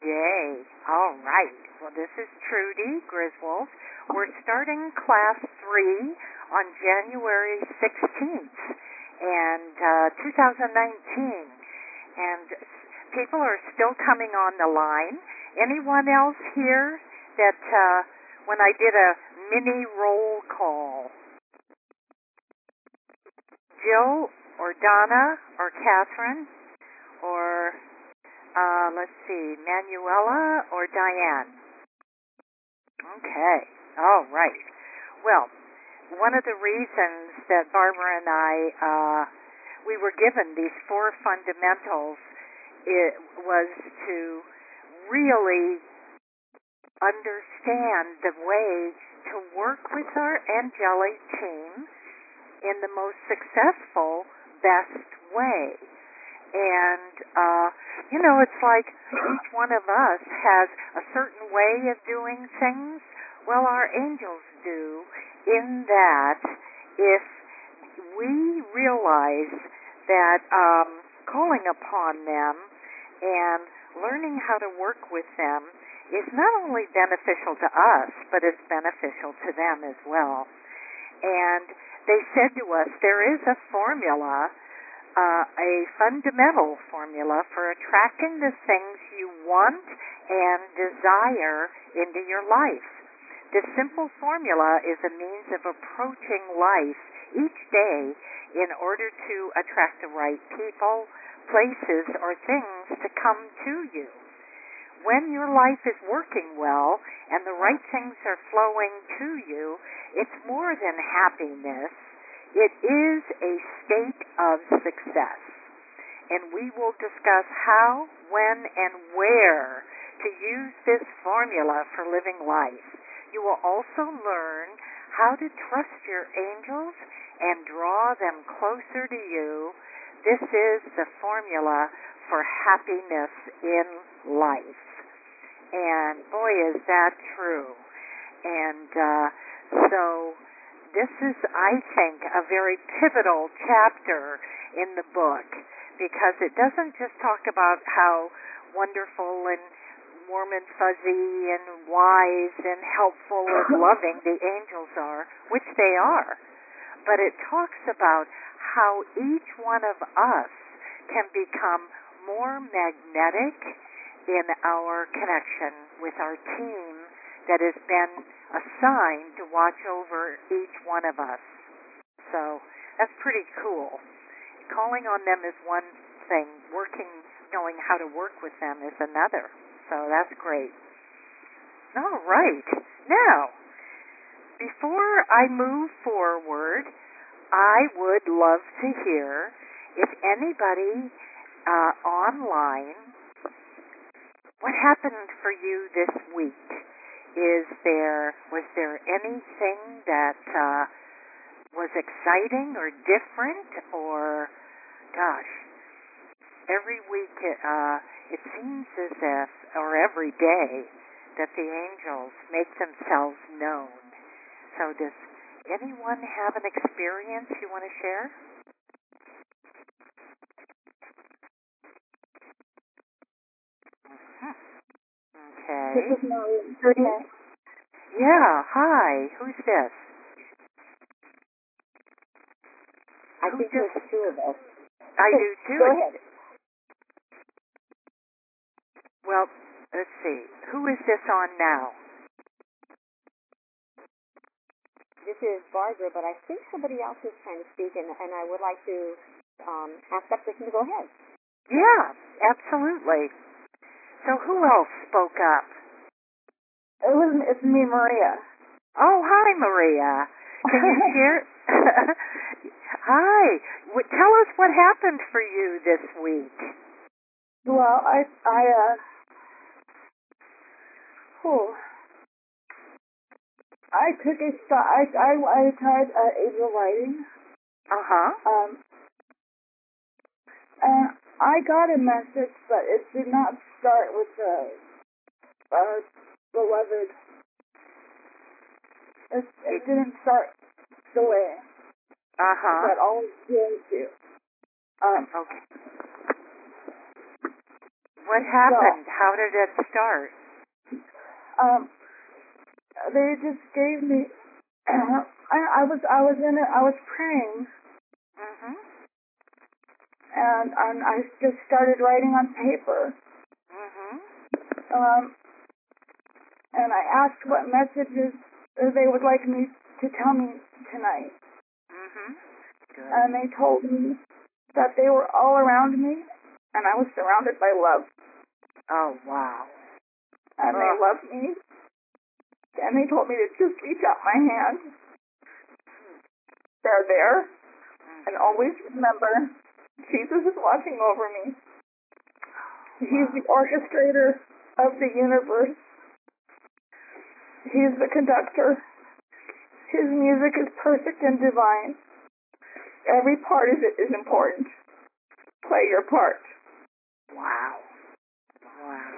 day. All right. Well, this is Trudy Griswold. We're starting Class 3 on January 16th, and 2019. And people are still coming on the line. Anyone else here that when I did a mini roll call? Jill or Donna or Catherine or let's see, Manuela or Diane? Okay, all right. Well, one of the reasons that Barbara and I, we were given these 4 fundamentals, it was to really understand the way to work with our angelic team in the most successful, best way. And, it's like each one of us has a certain way of doing things. Well, our angels do, in that if we realize that calling upon them and learning how to work with them is not only beneficial to us, but it's beneficial to them as well. And they said to us, there is a formula, a fundamental formula for attracting the things you want and desire into your life. This simple formula is a means of approaching life each day in order to attract the right people, places, or things to come to you. When your life is working well and the right things are flowing to you, it's more than happiness. It is a state of success. And we will discuss how, when, and where to use this formula for living life. You will also learn how to trust your angels and draw them closer to you. This is the formula for happiness in life. And boy, is that true. And so this is, I think, a very pivotal chapter in the book, because it doesn't just talk about how wonderful and warm and fuzzy and wise and helpful and loving the angels are, which they are, but it talks about how each one of us can become more magnetic in our connection with our team that has been assigned to watch over each one of us. So that's pretty cool. Calling on them is one thing. Knowing how to work with them is another. So that's great. All right. Now, before I move forward, I would love to hear if anybody online, what happened for you this week? Was there anything that was exciting or different, or gosh, every week it seems as if, or every day, that the angels make themselves known. So does anyone have an experience you want to share? Okay. This is Maria. Yeah, hi. Who's this? I think there's 2 of us. I do too. Go ahead. Well, let's see. Who is this on now? This is Barbara, but I think somebody else is trying to speak, and I would like to ask that person to go ahead. Yeah, absolutely. So who else spoke up? It's me, Maria. Oh, hi, Maria. Can you share? Hi. Tell us what happened for you this week. Well, I took a start. I tried angel writing. And I got a message, but it did not start with the beloved. It didn't start the way that always going to. Okay. What happened? How did it start? They just gave me. I was praying, Mhm. and I just started writing on paper. Mhm. And I asked what messages they would like me to tell me tonight. Mhm. Good. And they told me that they were all around me, and I was surrounded by love. Oh, wow. And they loved me. And they told me to just reach out my hand. They're there. And always remember, Jesus is watching over me. He's the orchestrator of the universe. He's the conductor. His music is perfect and divine. Every part of it is important. Play your part. Wow. Wow.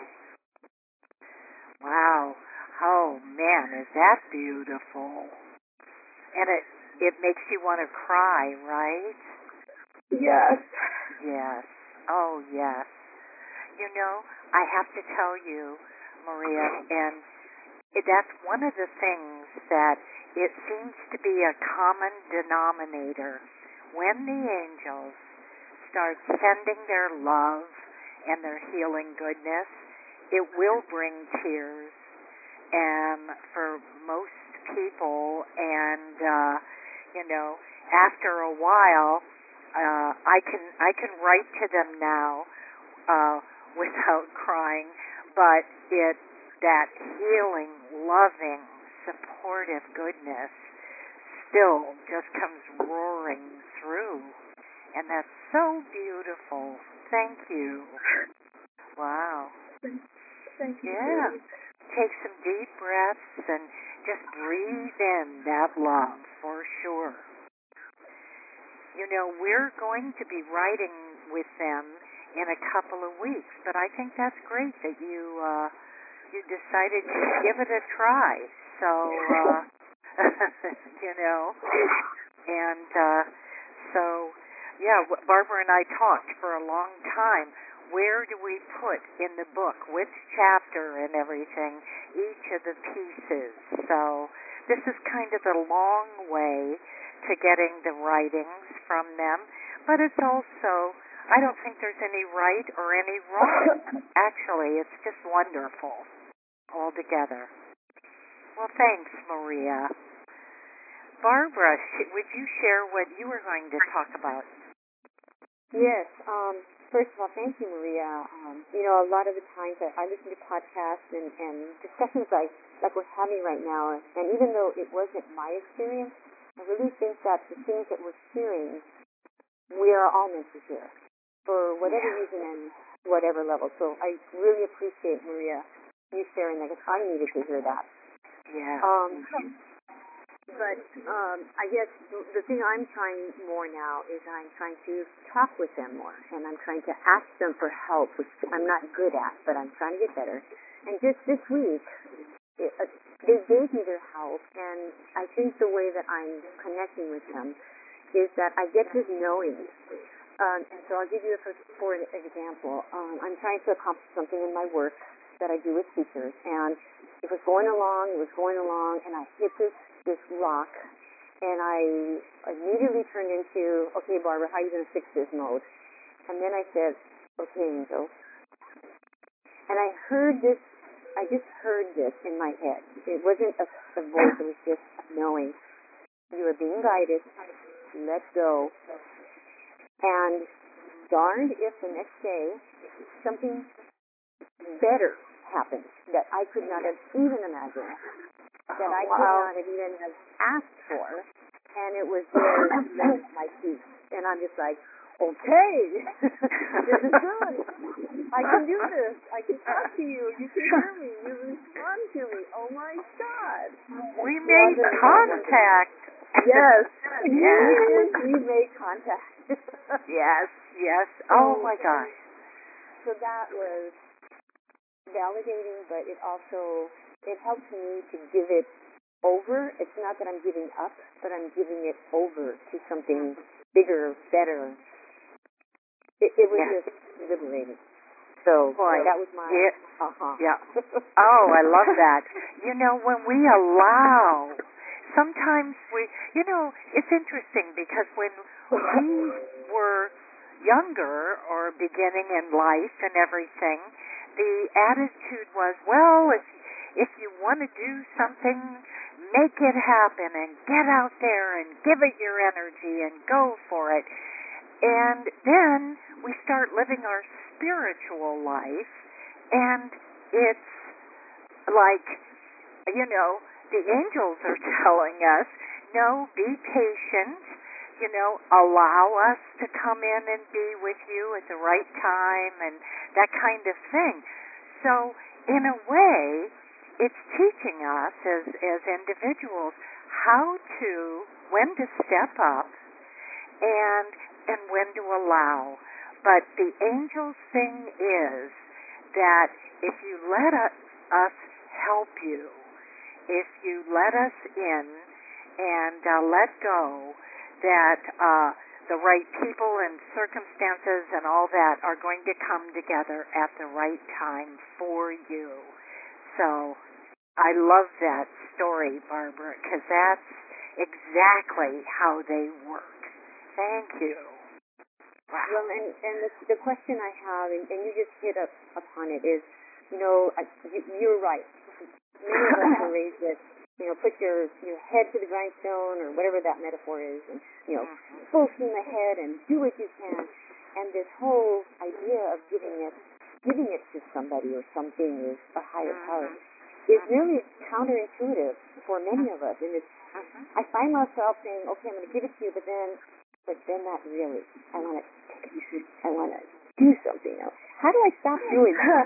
Wow. Oh, man, is that beautiful. And it makes you want to cry, right? Yes. Yes. Oh, yes. You know, I have to tell you, Maria, and that's one of the things that it seems to be a common denominator. When the angels start sending their love and their healing goodness, it will bring tears. And for most people, and you know, after a while, I can write to them now without crying, but that healing, loving, supportive goodness still just comes roaring through, and that's so beautiful. Thank you. Wow. Thank you. Yeah. Take some deep breaths and just breathe in that love for sure. You know, we're going to be writing with them in a couple of weeks, but I think that's great that you decided to give it a try. So, you know, and so, yeah, Barbara and I talked for a long time. Where do we put in the book, which chapter and everything, each of the pieces? So this is kind of the long way to getting the writings from them, but it's also, I don't think there's any right or any wrong. Actually, it's just wonderful altogether. Well, thanks, Maria. Barbara, would you share what you were going to talk about? Yes. First of all, thank you, Maria. You know, a lot of the times I listen to podcasts and discussions like we're having right now, and even though it wasn't my experience, I really think that the things that we're hearing, we are all meant to hear for whatever reason and whatever level. So I really appreciate, Maria, you sharing that, because I needed to hear that. Yeah. But I guess the thing I'm trying more now is I'm trying to talk with them more, and I'm trying to ask them for help, which I'm not good at, but I'm trying to get better. And just this week, they gave me their help, and I think the way that I'm connecting with them is that I get this knowing. And so I'll give you for an example. I'm trying to accomplish something in my work that I do with speakers, and it was going along, and I hit this rock, and I immediately turned into, okay, Barbara, how are you going to fix this mode? And then I said, okay, Angel. And I just heard this in my head. It wasn't a voice, it was just knowing. You are being guided. Let go. And darned if the next day something better happened that I could not have even imagined, that I could not have even have asked for, and it was there at my feet. And I'm just like, okay, this is good. I can do this. I can talk to you. You can hear me. You respond to me. Oh my God. We made contact. Yes. We made contact. Yes. Oh my gosh. So that was validating, but it helps me to give it over. It's not that I'm giving up, but I'm giving it over to something bigger, better. It was just liberating. So Boy, that was my yeah. Oh, I love that. When we allow, sometimes it's interesting because when we were younger or beginning in life and everything, the attitude was, well, if you want to do something, make it happen and get out there and give it your energy and go for it. And then we start living our spiritual life, and it's like, the angels are telling us, no, be patient, allow us to come in and be with you at the right time and that kind of thing. So, in a way, it's teaching us as individuals when to step up and when to allow. But the angel's thing is that if you let us help you, if you let us in and let go, that the right people and circumstances and all that are going to come together at the right time for you. So I love that story, Barbara, because that's exactly how they work. Thank you. Wow. Well, and the question I have, and you just hit upon it, is, you're right. Many of us are raised with, put your head to the grindstone, or whatever that metaphor is, and, full steam ahead and do what you can. And this whole idea of giving it to somebody or something, or a higher power, is really counterintuitive for many of us. And I find myself saying, okay, I'm going to give it to you, but then not really. I want to do something else. How do I stop doing that?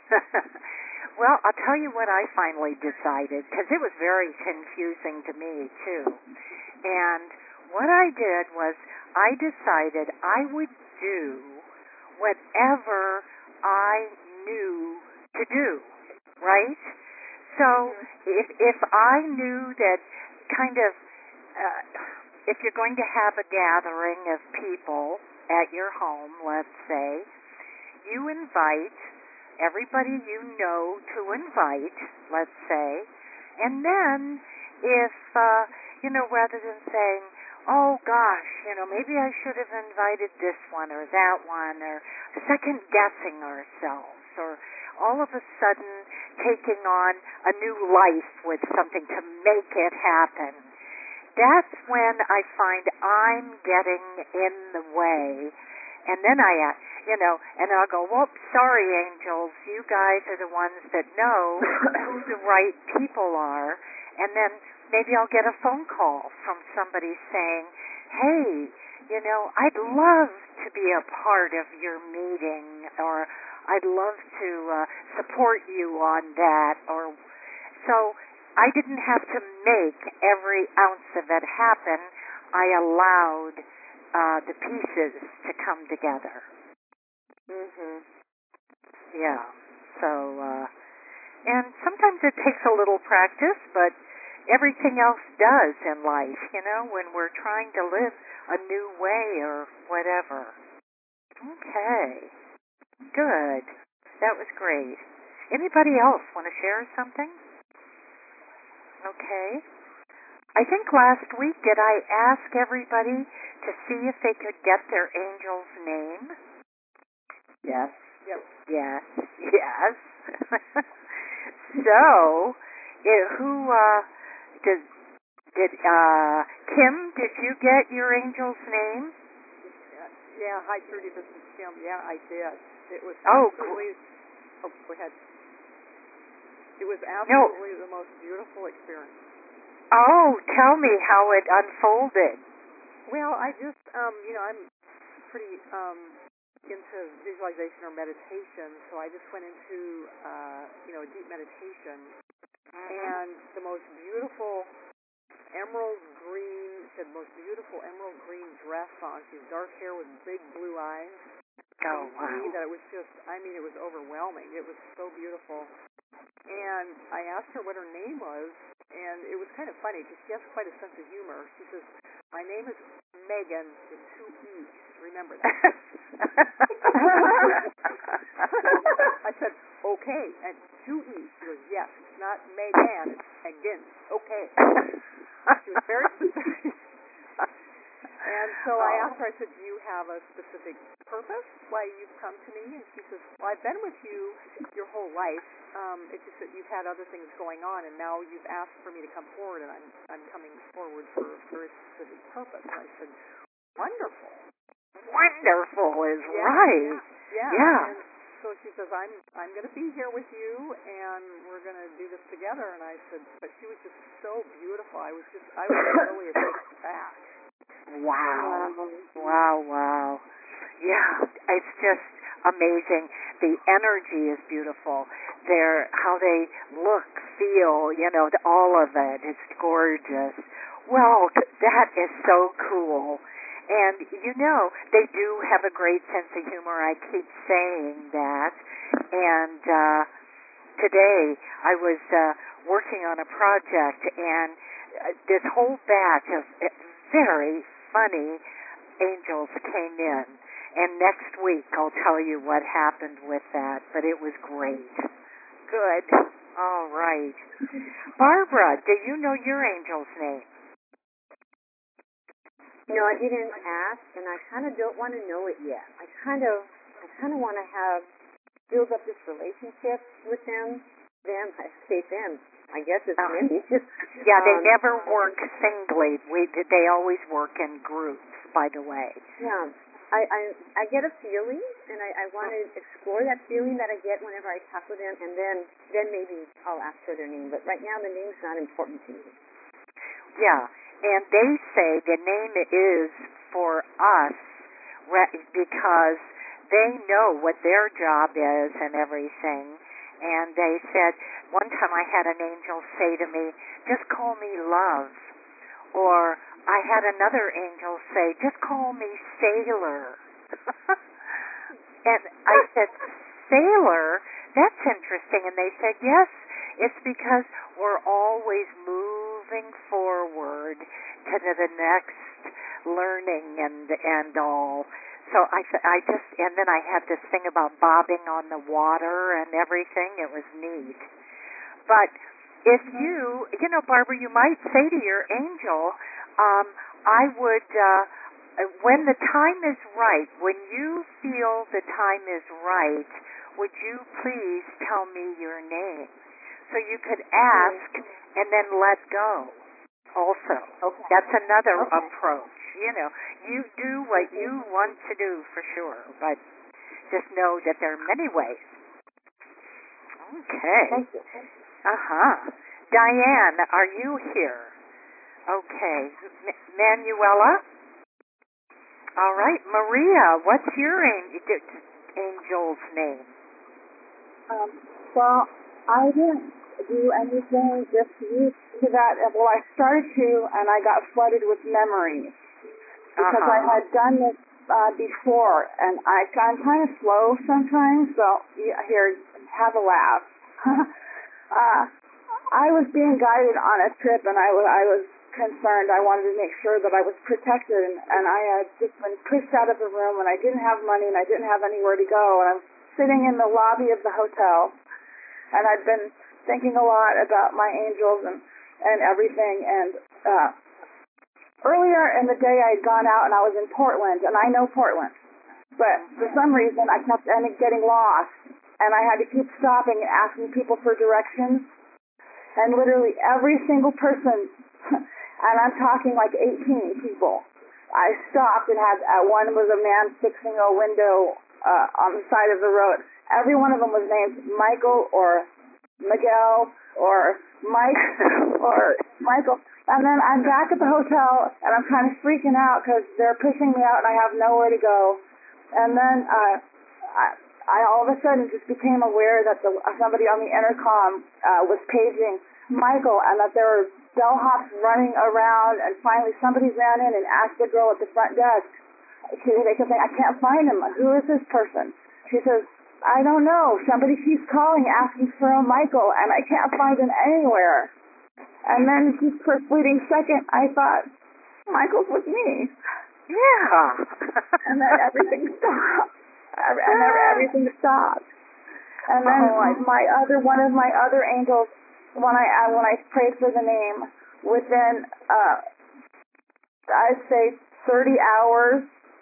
Well, I'll tell you what I finally decided, because it was very confusing to me, too. And what I did was I decided I would do whatever I knew to do, right? So if I knew that kind of, if you're going to have a gathering of people at your home, let's say, you invite everybody you know to invite, let's say, and then if, rather than saying, oh gosh, maybe I should have invited this one or that one, or second guessing ourselves, or all of a sudden taking on a new life with something to make it happen, that's when I find I'm getting in the way. And then and I'll go, well, sorry, angels, you guys are the ones that know who the right people are. And then maybe I'll get a phone call from somebody saying, hey, I'd love to be a part of your meeting, or I'd love to support you on that. Or so I didn't have to make every ounce of it happen. I allowed the pieces to come together. Yeah. So, and sometimes it takes a little practice, but everything else does in life, when we're trying to live a new way or whatever. Okay. Good. That was great. Anybody else want to share something? Okay. I think last week, did I ask everybody to see if they could get their angel's name? Yes. Yep. Yes. Yes. So, did Kim, did you get your angel's name? Yeah, hi Trudy, this is Kim. Yeah, I did. It was go ahead. It was absolutely the most beautiful experience. Oh, tell me how it unfolded. Well, I just, I'm pretty into visualization or meditation, so I just went into, a deep meditation, and the most beautiful emerald green, she had the most beautiful emerald green dress on. She had dark hair with big blue eyes. Oh, wow. That it was just, it was overwhelming. It was so beautiful. And I asked her what her name was, and it was kind of funny because she has quite a sense of humor. She says, my name is Megan with 2 E's. Remember that. not Megan, it's Megan. Okay. She was very specific. And so I asked her, I said, do you have a specific purpose why you've come to me? And she says, well, I've been with you your whole life. It's just that you've had other things going on, and now you've asked for me to come forward, and I'm coming forward for a very specific purpose. And I said, wonderful. Wonderful is Yeah, right. Yeah. And so she says, I'm going to be here with you, and we're going to do this together. And I said, but she was just so beautiful. I was really taken aback. Wow. Wow. Yeah, it's just amazing. The energy is beautiful. How they look, feel, all of it. It's gorgeous. Well, that is so cool. And, they do have a great sense of humor. I keep saying that. And today I was working on a project, and this whole batch of very funny angels came in. And next week I'll tell you what happened with that, but it was great. Good. All right. Barbara, do you know your angel's name? No, I didn't ask, and I kind of don't want to know it yet. I kind of want to build up this relationship with them. I say them. I guess it's Mindy. Yeah, they never work singly. They always work in groups, by the way. Yeah. I get a feeling, and I want to explore that feeling that I get whenever I talk with them, and then maybe I'll ask for their name. But right now, the name's not important to me. Yeah, and they say the name is for us because they know what their job is and everything. And they said, one time I had an angel say to me, just call me love. Or I had another angel say, just call me Sailor. And I said, Sailor? That's interesting. And they said, yes, it's because we're always moving forward to the next learning and all. So and then I had this thing about bobbing on the water and everything. It was neat. But if Barbara, you might say to your angel, I would, when the time is right, when you feel the time is right, would you please tell me your name? So you could ask and then let go also. Okay. That's another approach. You do what you want to do for sure, but just know that there are many ways. Okay. Thank you. Diane, are you here? Okay. Manuela? All right. Maria, what's your angel's name? Well, I didn't do anything this week to that. Well, I started to, and I got flooded with memories because I had done this before, and I'm kind of slow sometimes. So here, have a laugh. I was being guided on a trip, and I was concerned. I wanted to make sure that I was protected, and I had just been pushed out of the room, and I didn't have money, and I didn't have anywhere to go, and I was sitting in the lobby of the hotel, and I'd been thinking a lot about my angels and everything, and earlier in the day I had gone out, and I was in Portland, and I know Portland, but for some reason I kept getting lost, and I had to keep stopping and asking people for directions, and literally every single person, and I'm talking like 18 people, I stopped and one was a man fixing a window on the side of the road. Every one of them was named Michael or Miguel or Mike or Michael. And then I'm back at the hotel, and I'm kind of freaking out because they're pushing me out, and I have nowhere to go. And then I all of a sudden just became aware that somebody on the intercom was paging Michael, and that there were bellhops running around, and finally somebody ran in and asked the girl at the front desk. They kept saying, I can't find him. Who is this person? She says, I don't know. Somebody keeps calling, asking for a Michael, and I can't find him anywhere. And then just for a fleeting second, I thought, Michael's with me. Yeah. And then everything stopped. Everything stopped. And then one of my other angels when I prayed for the name, within I'd say 30 hours,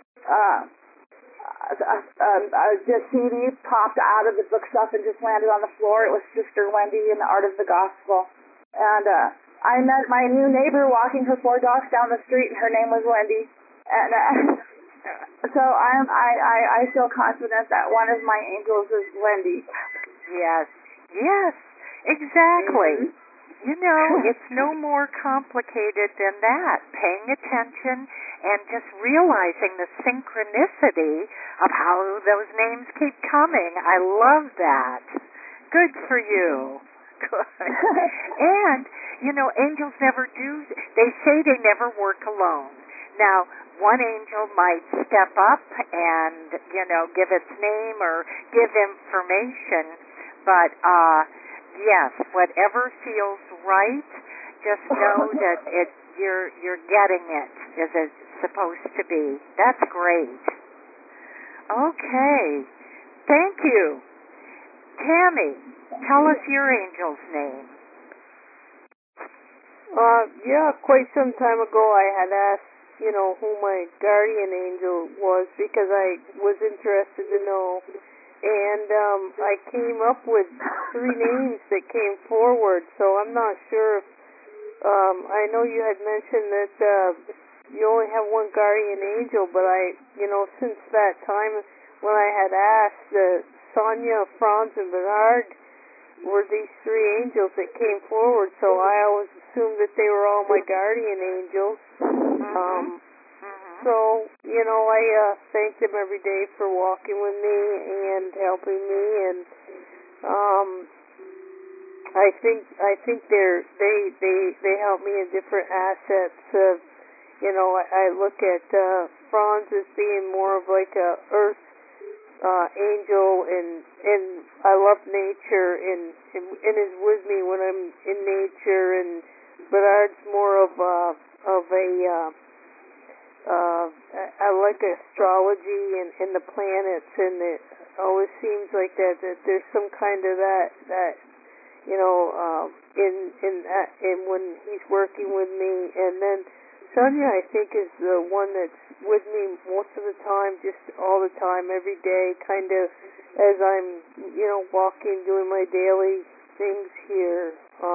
the CD popped out of the bookshelf and just landed on the floor. It was Sister Wendy in the Art of the Gospel. And I met my new neighbor walking her 4 dogs down the street, and her name was Wendy. And so I feel confident that one of my angels is Wendy. Yes, yes, exactly. Mm-hmm. You know, it's no more complicated than that. Paying attention and just realizing the synchronicity of how those names keep coming. I love that. Good for you. Good. And, you know, angels never do, they say they never work alone. Now, one angel might step up and, you know, give its name or give information, but, yes, whatever feels right, just know that you're getting it as it's supposed to be. That's great. Okay. Thank you. Tammy, tell us your angel's name. Yeah, quite some time ago I had asked, you know, who my guardian angel was because I was interested to know. And I came up with 3 names that came forward, so I'm not sure if, I know you had mentioned that you only have one guardian angel, but you know, since that time when I had asked, Sonia, Franz, and Bernard were these 3 angels that came forward, so I always assumed that they were all my guardian angels. So, you know, I thank them every day for walking with me and helping me, and I think they help me in different assets of, you know, I look at Franz as being more of like a earth angel, and I love nature and is with me when I'm in nature, and Bernard's more of a I like astrology and the planets, and it always seems like that there's some kind of that you know in when he's working with me. And then Sonia, I think, is the one that's with me most of the time, just all the time, every day, kind of as I'm, you know, walking, doing my daily things here.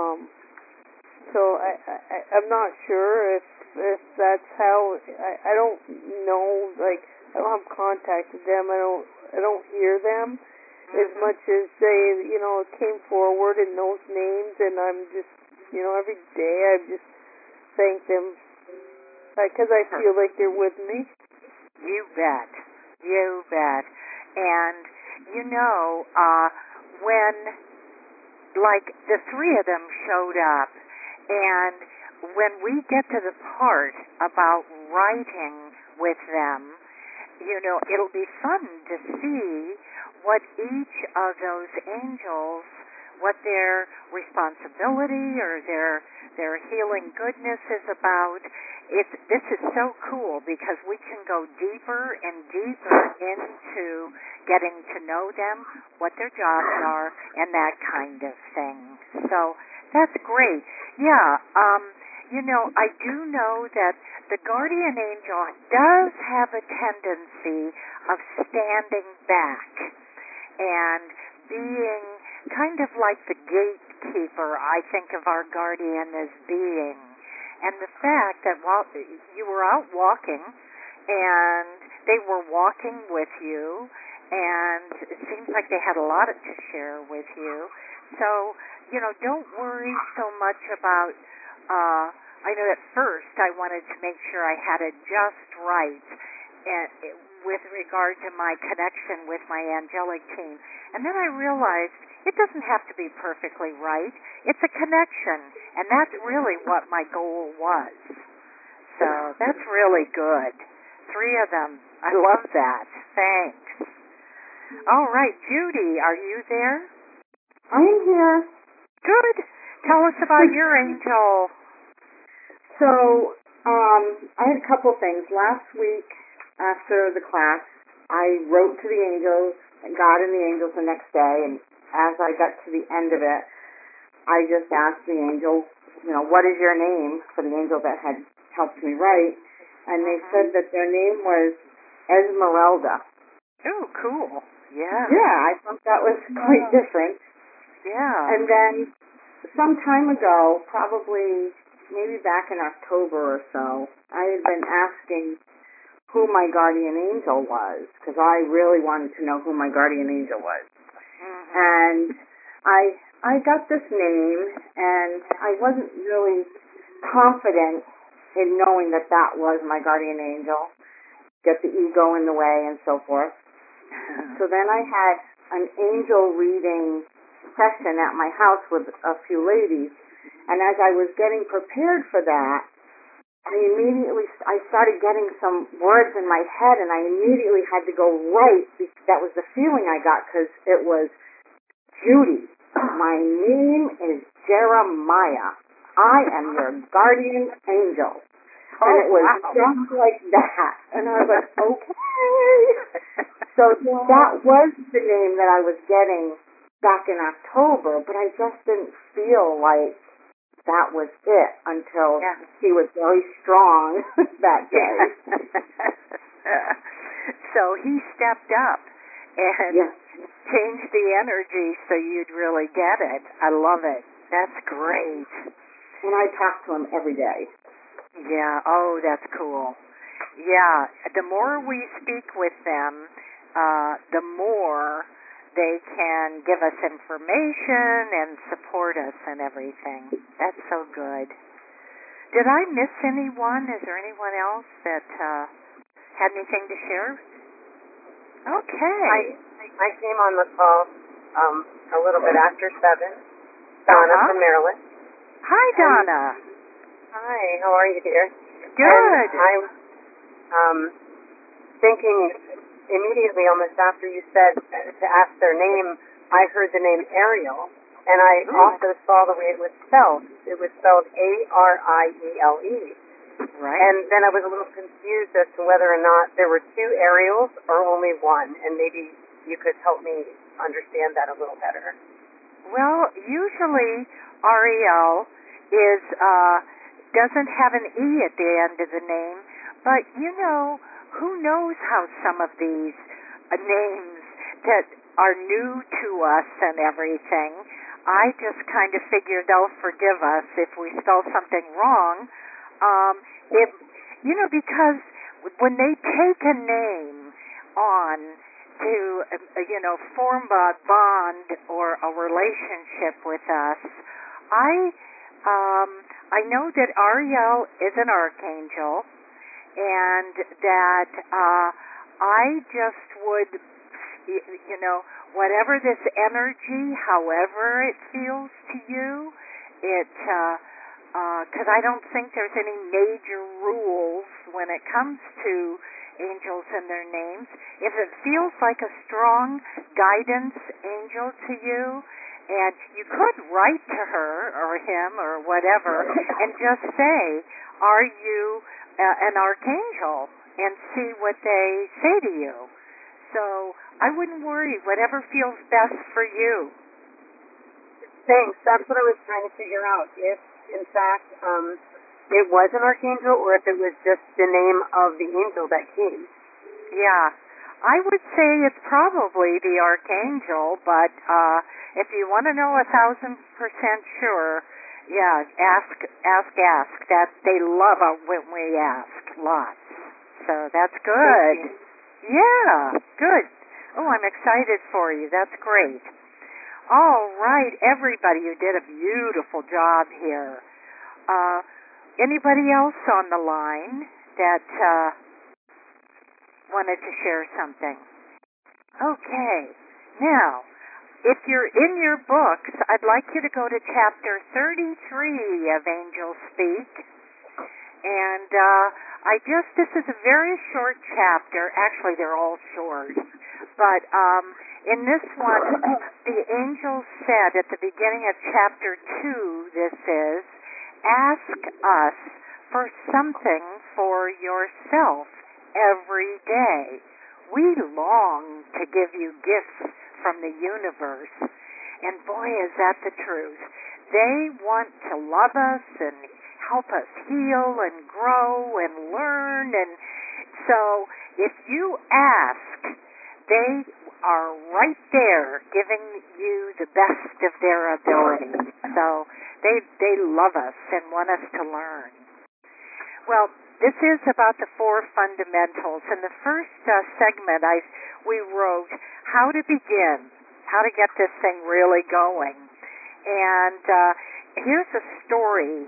So I'm not sure if that's how, I don't know, like, I don't have contact with them, I don't hear them as much as they, you know, came forward in those names, and I'm just, you know, every day I just thank them, because I feel like they're with me. You bet. You bet. And, you know, when, like, the 3 of them showed up, and when we get to the part about writing with them, you know, it'll be fun to see what each of those angels, what their responsibility or their healing goodness is about. This is so cool because we can go deeper and deeper into getting to know them, what their jobs are, and that kind of thing. So that's great. Yeah, you know, I do know that the guardian angel does have a tendency of standing back and being kind of like the gatekeeper, I think of our guardian as being. And the fact that while you were out walking and they were walking with you, and it seems like they had a lot to share with you. So, you know, don't worry so much about, I know at first I wanted to make sure I had it just right with regard to my connection with my angelic team. And then I realized it doesn't have to be perfectly right. It's a connection, and that's really what my goal was. So that's really good. 3 of them. I love that. Thanks. All right, Judy, are you there? I'm here. Good. Tell us about your angel. So, I had a couple things. Last week, after the class, I wrote to the angels, God and the angels the next day, and as I got to the end of it, I just asked the angel, what is your name, for the angel that had helped me write, and they said that their name was Esmeralda. Oh, cool. Yeah. Yeah, I thought that was quite different. Yeah. And then some time ago, probably maybe back in October or so, I had been asking who my guardian angel was, because I really wanted to know who my guardian angel was. And I got this name, and I wasn't really confident in knowing that that was my guardian angel, get the ego in the way and so forth. So then I had an angel reading session at my house with a few ladies, and as I was getting prepared for that, I started getting some words in my head, and I immediately had to go right. That was the feeling I got, because it was, Judy, my name is Jeremiah. I am your guardian angel. And it was just like that. And I was like, okay. So that was the name that I was getting back in October, but I just didn't feel like that was it until he was very strong that day. So he stepped up and changed the energy so you'd really get it. I love it. That's great. And I talk to him every day. Yeah. Oh, that's cool. Yeah. The more we speak with them, the more they can give us information and support us and everything. That's so good. Did I miss anyone? Is there anyone else that had anything to share? Okay. I came on the call a little bit after 7. Donna from Maryland. Hi, Donna. Hi, how are you, dear? Good. And I'm thinking immediately, almost after you said to ask their name, I heard the name Ariel, and I also saw the way it was spelled. It was spelled Ariele. Right. And then I was a little confused as to whether or not there were two Ariels or only one, and maybe you could help me understand that a little better. Well, usually Ariel is doesn't have an E at the end of the name, but who knows how some of these names that are new to us and everything. I just kind of figured they'll forgive us if we spell something wrong. Because when they take a name on to, form a bond or a relationship with us, I know that Ariel is an archangel, and that I just would, whatever this energy, however it feels to you, because I don't think there's any major rules when it comes to angels and their names. If it feels like a strong guidance angel to you, and you could write to her or him or whatever and just say, are you an archangel, and see what they say to you. So I wouldn't worry, whatever feels best for you. Thanks. That's what I was trying to figure out. If, in fact, it was an archangel, or if it was just the name of the angel that came. Yeah. I would say it's probably the archangel, but if you want to know 1,000% sure, ask. That they love it when we ask lots. So that's good. Yeah, good. Oh, I'm excited for you. That's great. All right, everybody, you did a beautiful job here. Anybody else on the line that wanted to share something? Okay. Now, if you're in your books, I'd like you to go to chapter 33 of Angel Speak. And this is a very short chapter. Actually, they're all short. But in this one, the angel said at the beginning of chapter 2, this is, ask us for something for yourself every day. We long to give you gifts from the universe, And boy, is that the truth. They want to love us and help us heal and grow and learn. And so if you ask, they are right there giving you the best of their ability. So they love us and want us to learn. Well, this is about the 4 fundamentals. In the first segment, we wrote how to begin, how to get this thing really going. And here's a story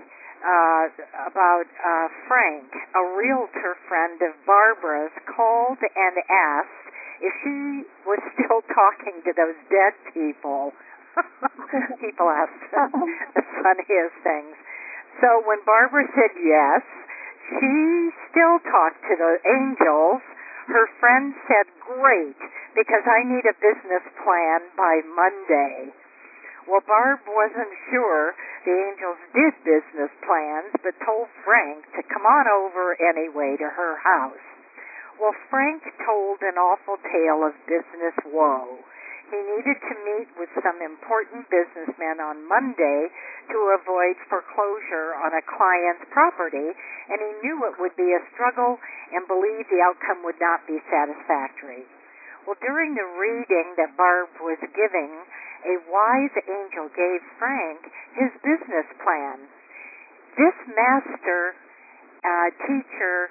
about Frank, a realtor friend of Barbara's, called and asked if she was still talking to those dead people. People ask the funniest things. So when Barbara said yes, she still talked to the angels. Her friend said, great, because I need a business plan by Monday. Well, Barb wasn't sure the angels did business plans, but told Frank to come on over anyway to her house. Well, Frank told an awful tale of business woe. He needed to meet with some important businessmen on Monday to avoid foreclosure on a client's property, and he knew it would be a struggle and believed the outcome would not be satisfactory. Well, during the reading that Barb was giving, a wise angel gave Frank his business plan. This master teacher,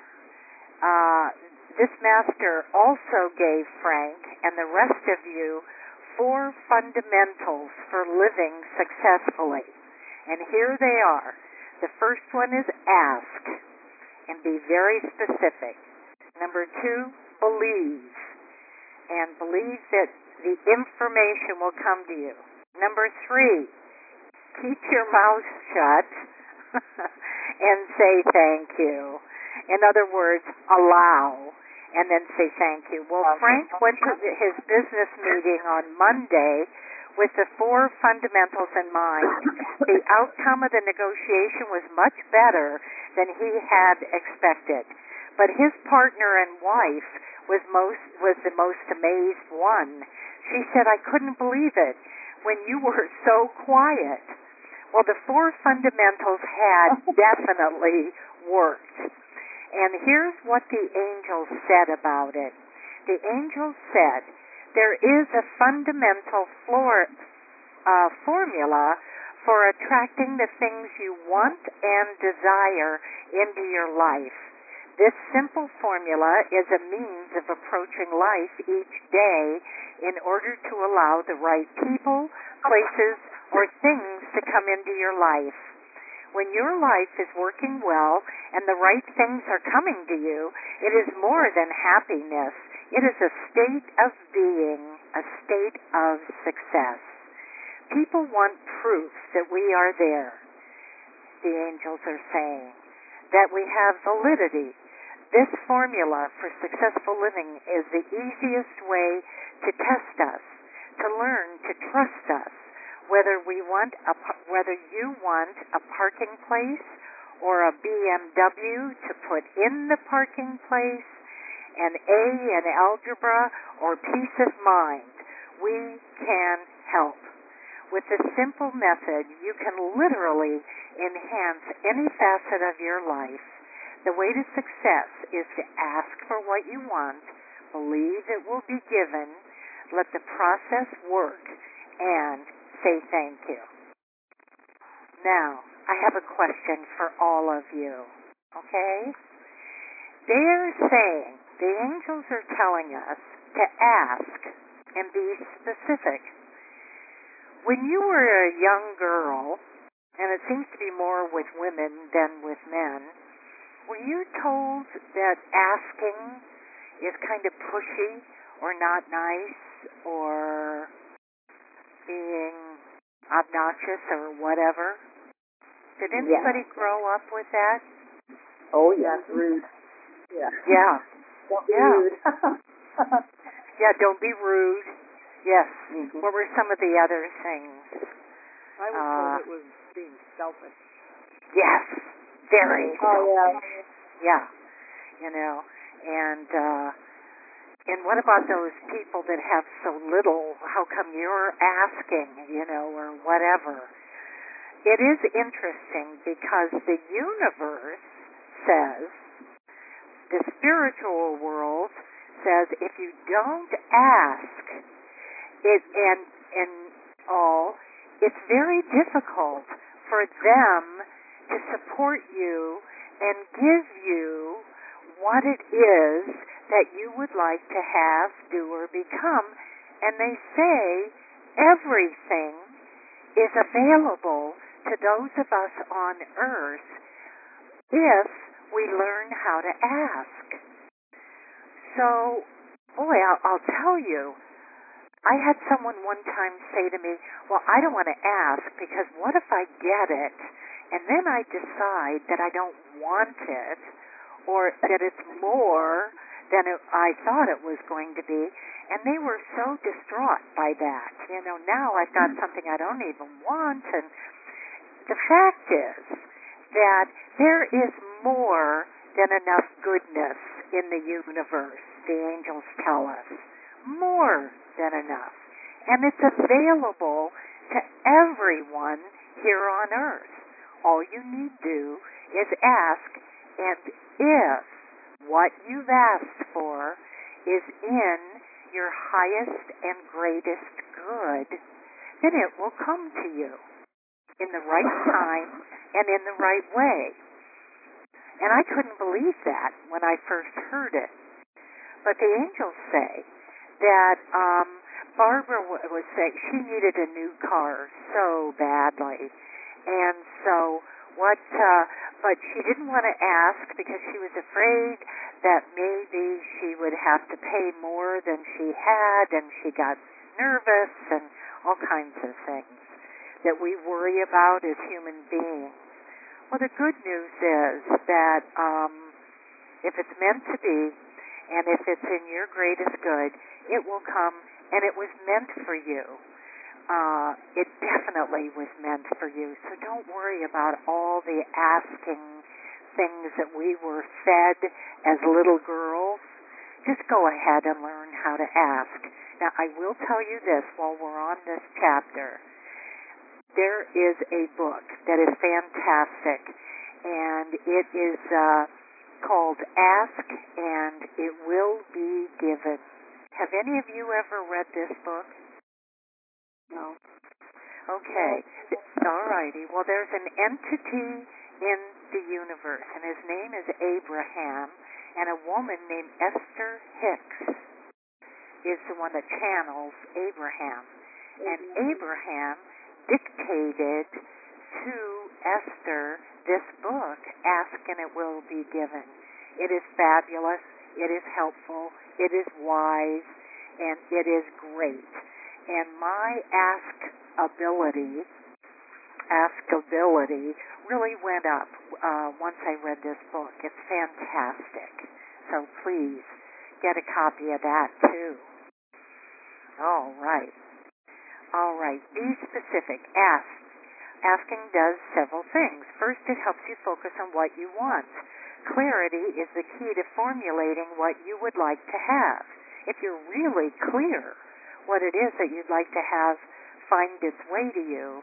this master also gave Frank and the rest of you 4 fundamentals for living successfully. And here they are. The first one is ask and be very specific. Number 2, believe. And believe that the information will come to you. Number 3, keep your mouth shut and say thank you. In other words, allow and then say thank you. Well, Frank went to his business meeting on Monday with the 4 fundamentals in mind. The outcome of the negotiation was much better than he had expected. But his partner and wife was the most amazed one. She said, I couldn't believe it when you were so quiet. Well, the 4 fundamentals had definitely worked. And here's what the angels said about it. The angels said, there is a fundamental formula for attracting the things you want and desire into your life. This simple formula is a means of approaching life each day in order to allow the right people, places, or things to come into your life. When your life is working well and the right things are coming to you, it is more than happiness. It is a state of being, a state of success. People want proof that we are there, the angels are saying, that we have validity. This formula for successful living is the easiest way to test us, to learn to trust us. Whether you want a parking place or a BMW to put in the parking place, an A in algebra, or peace of mind, we can help. With this simple method, you can literally enhance any facet of your life. The way to success is to ask for what you want, believe it will be given, let the process work, and say thank you. Now, I have a question for all of you, okay? They're saying, the angels are telling us to ask and be specific. When you were a young girl, and it seems to be more with women than with men, were you told that asking is kind of pushy or not nice or being obnoxious or whatever? Did anybody grow up with that? Oh, yes, rude. Yeah. Yeah. Don't be rude. Yeah, don't be rude. Yes. Mm-hmm. What were some of the other things? I was told it was being selfish. Yes. Very. Oh, yeah. Yeah. You know, and And what about those people that have so little? How come you're asking, or whatever? It is interesting because the universe says, the spiritual world says, if you don't ask, and all, it's very difficult for them to support you and give you what it is that you would like to have, do, or become. And they say everything is available to those of us on earth if we learn how to ask. So, boy, I'll tell you, I had someone one time say to me, well, I don't want to ask because what if I get it and then I decide that I don't want it or that it's more than I thought it was going to be? And they were so distraught by that. Now I've got something I don't even want. And the fact is that there is more than enough goodness in the universe, the angels tell us. More than enough. And it's available to everyone here on earth. All you need to do is ask, and if what you've asked for is in your highest and greatest good, then it will come to you in the right time and in the right way. And I couldn't believe that when I first heard it. But the angels say that Barbara was saying she needed a new car so badly. And so but she didn't want to ask because she was afraid that maybe she would have to pay more than she had, and she got nervous and all kinds of things that we worry about as human beings. Well, the good news is that if it's meant to be, and if it's in your greatest good, it will come, and it was meant for you. It definitely was meant for you. So don't worry about all the asking things that we were fed as little girls. Just go ahead and learn how to ask. Now, I will tell you this while we're on this chapter. There is a book that is fantastic, and it is called Ask and It Will Be Given. Have any of you ever read this book? No. Okay. All righty. Well, there's an entity in the universe, and his name is Abraham, and a woman named Esther Hicks is the one that channels Abraham. And Abraham dictated to Esther this book, Ask and It Will Be Given. It is fabulous. It is helpful. It is wise. And it is great. And my askability really went up once I read this book. It's fantastic. So please get a copy of that too. All right. Be specific. Ask. Asking does several things. First, it helps you focus on what you want. Clarity is the key to formulating what you would like to have. If you're really clear what it is that you'd like to have find its way to you,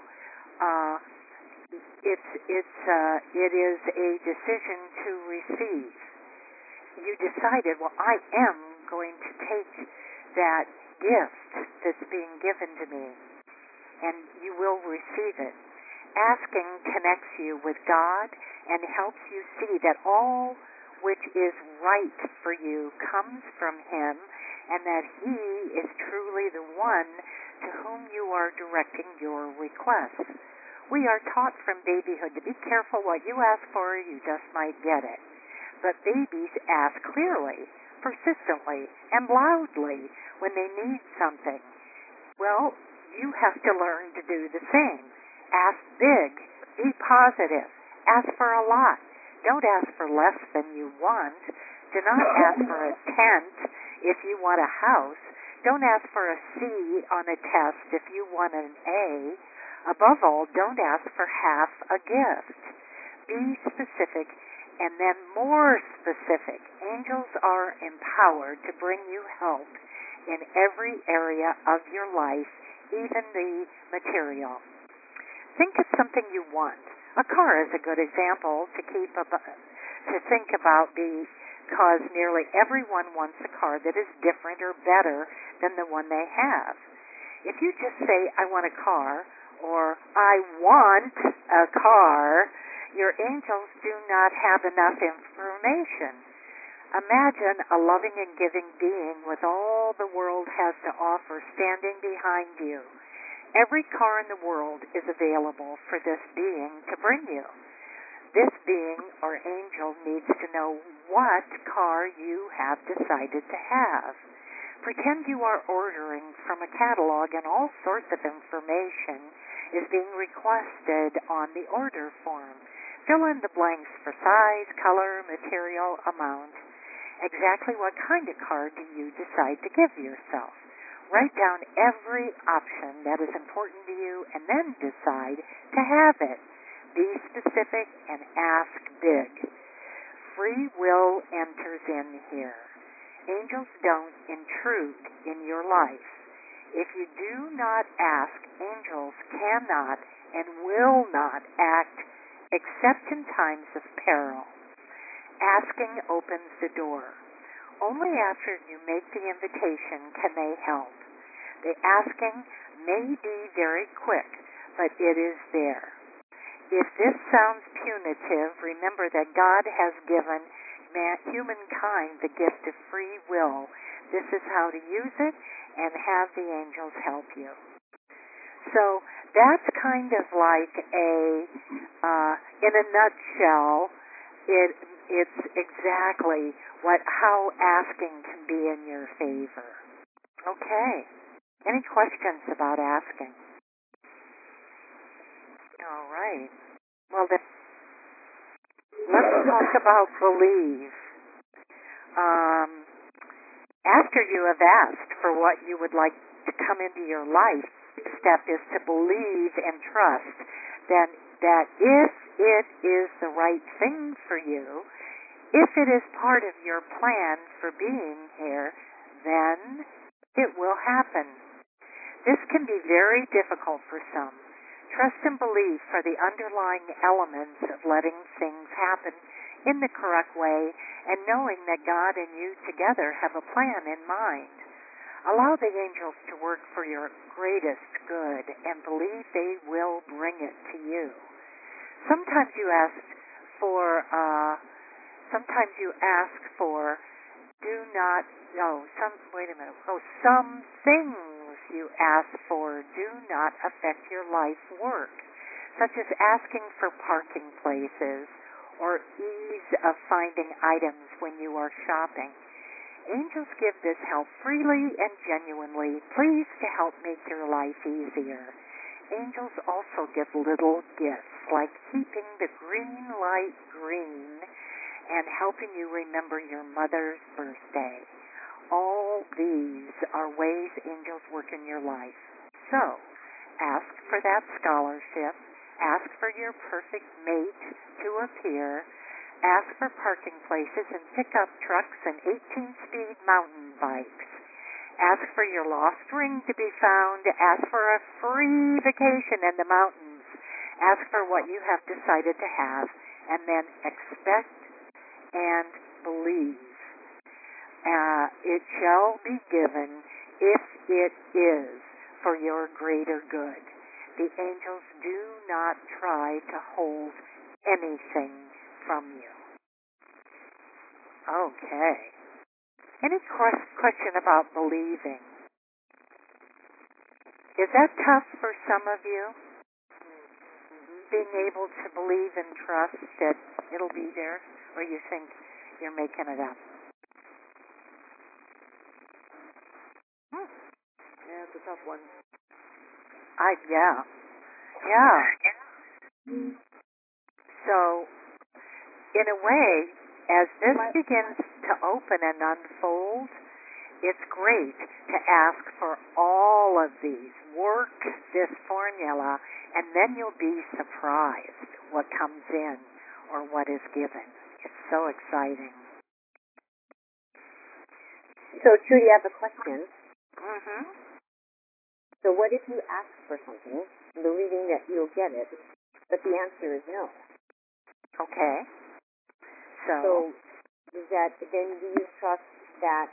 it is a decision to receive. You decided, well, I am going to take that gift that's being given to me, and you will receive it. Asking connects you with God and helps you see that all which is right for you comes from Him, and that He is truly the one to whom you are directing your requests. We are taught from babyhood to be careful what you ask for, you just might get it. But babies ask clearly, persistently, and loudly when they need something. Well, you have to learn to do the same. Ask big. Be positive. Ask for a lot. Don't ask for less than you want. Do not ask for a tent if you want a house. Don't ask for a C on a test if you want an A. Above all, don't ask for half a gift. Be specific And then more specific, angels are empowered to bring you help in every area of your life, even the material. Think of something you want. A car is a good example to think about because nearly everyone wants a car that is different or better than the one they have. If you just say, I want a car, or I want a car, your angels do not have enough information. Imagine a loving and giving being with all the world has to offer standing behind you. Every car in the world is available for this being to bring you. This being or angel needs to know what car you have decided to have. Pretend you are ordering from a catalog and all sorts of information is being requested on the order form. Fill in the blanks for size, color, material, amount. Exactly what kind of car do you decide to give yourself? Write down every option that is important to you and then decide to have it. Be specific and ask big. Free will enters in here. Angels don't intrude in your life. If you do not ask, angels cannot and will not act except in times of peril. Asking opens the door. Only after you make the invitation can they help. The asking may be very quick, but it is there. If this sounds punitive, remember that God has given humankind the gift of free will. This is how to use it and have the angels help you. So that's kind of like in a nutshell, it's exactly how asking can be in your favor. Okay. Any questions about asking? All right. Well, then, let's talk about believe. After you have asked for what you would like to come into your life, the step is to believe and trust that if it is the right thing for you, if it is part of your plan for being here, then it will happen. This can be very difficult for some. Trust and belief are the underlying elements of letting things happen in the correct way and knowing that God and you together have a plan in mind. Allow the angels to work for your greatest good and believe they will bring it to you. Sometimes you ask for some things you ask for do not affect your life work, such as asking for parking places or ease of finding items when you are shopping. Angels give this help freely and genuinely, pleased to help make your life easier. Angels also give little gifts, like keeping the green light green and helping you remember your mother's birthday. All these are ways angels work in your life. So, ask for that scholarship, ask for your perfect mate to appear, ask for parking places and pickup trucks and 18-speed mountain bikes. Ask for your lost ring to be found, ask for a free vacation in the mountains, ask for what you have decided to have, and then expect and believe. It shall be given if it is for your greater good. The angels do not try to hold anything from you. Okay. Any question about believing? Is that tough for some of you? Being able to believe and trust that it'll be there, or you think you're making it up? Yeah, it's a tough one. Yeah. So, in a way, as this begins to open and unfold, it's great to ask for all of these. Work this formula, and then you'll be surprised what comes in or what is given. It's so exciting. So, Trudy, I have a question. Mhm. So what if you ask for something, believing that you'll get it, but the answer is no? Okay. So is that, then do you trust that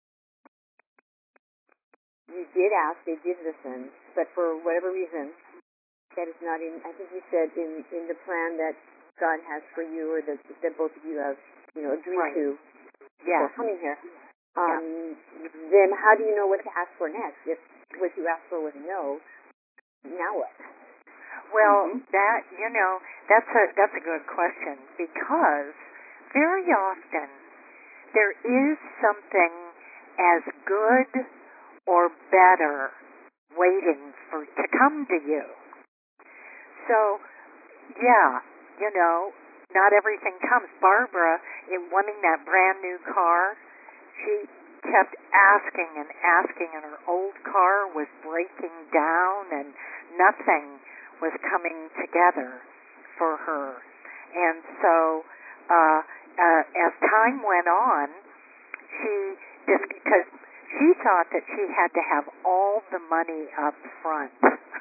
you did ask, they did listen, but for whatever reason, that is not in, I think you said in the plan that God has for you, or that both of you have, agreed Right. to Yeah. before coming here, then how do you know what to ask for next? If what you asked for was no, now what? Well, that's a good question, because very often there is something as good or better waiting to come to you. So, yeah, not everything comes. Barbara, in wanting that brand new car, she kept asking and asking, and her old car was breaking down, and nothing was coming together for her. And so, as time went on, because she thought that she had to have all the money up front.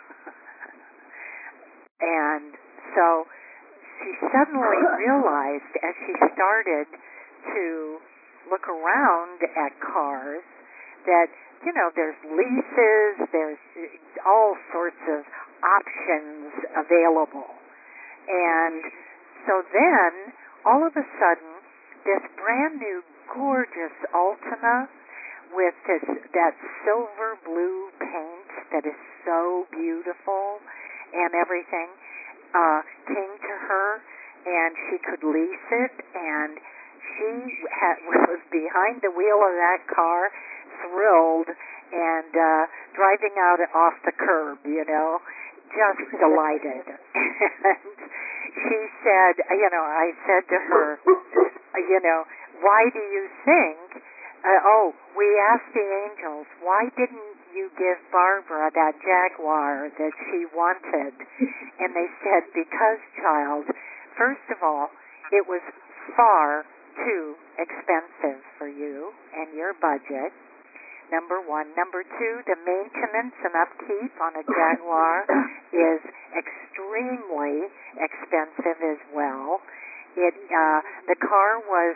And so she suddenly realized, as she started to look around at cars, that, there's leases, there's all sorts of options available. And so then, all of a sudden, this brand new gorgeous Altima with that silver blue paint that is so beautiful and everything, came to her, and she could lease it, and she was behind the wheel of that car, thrilled, and driving out off the curb, just delighted. And she said, I said to her, why do you think, we asked the angels, why didn't you give Barbara that Jaguar that she wanted? And they said, because, child, first of all, it was far too expensive for you and your budget, number one. Number two, the maintenance and upkeep on a Jaguar is extremely expensive as well. The car was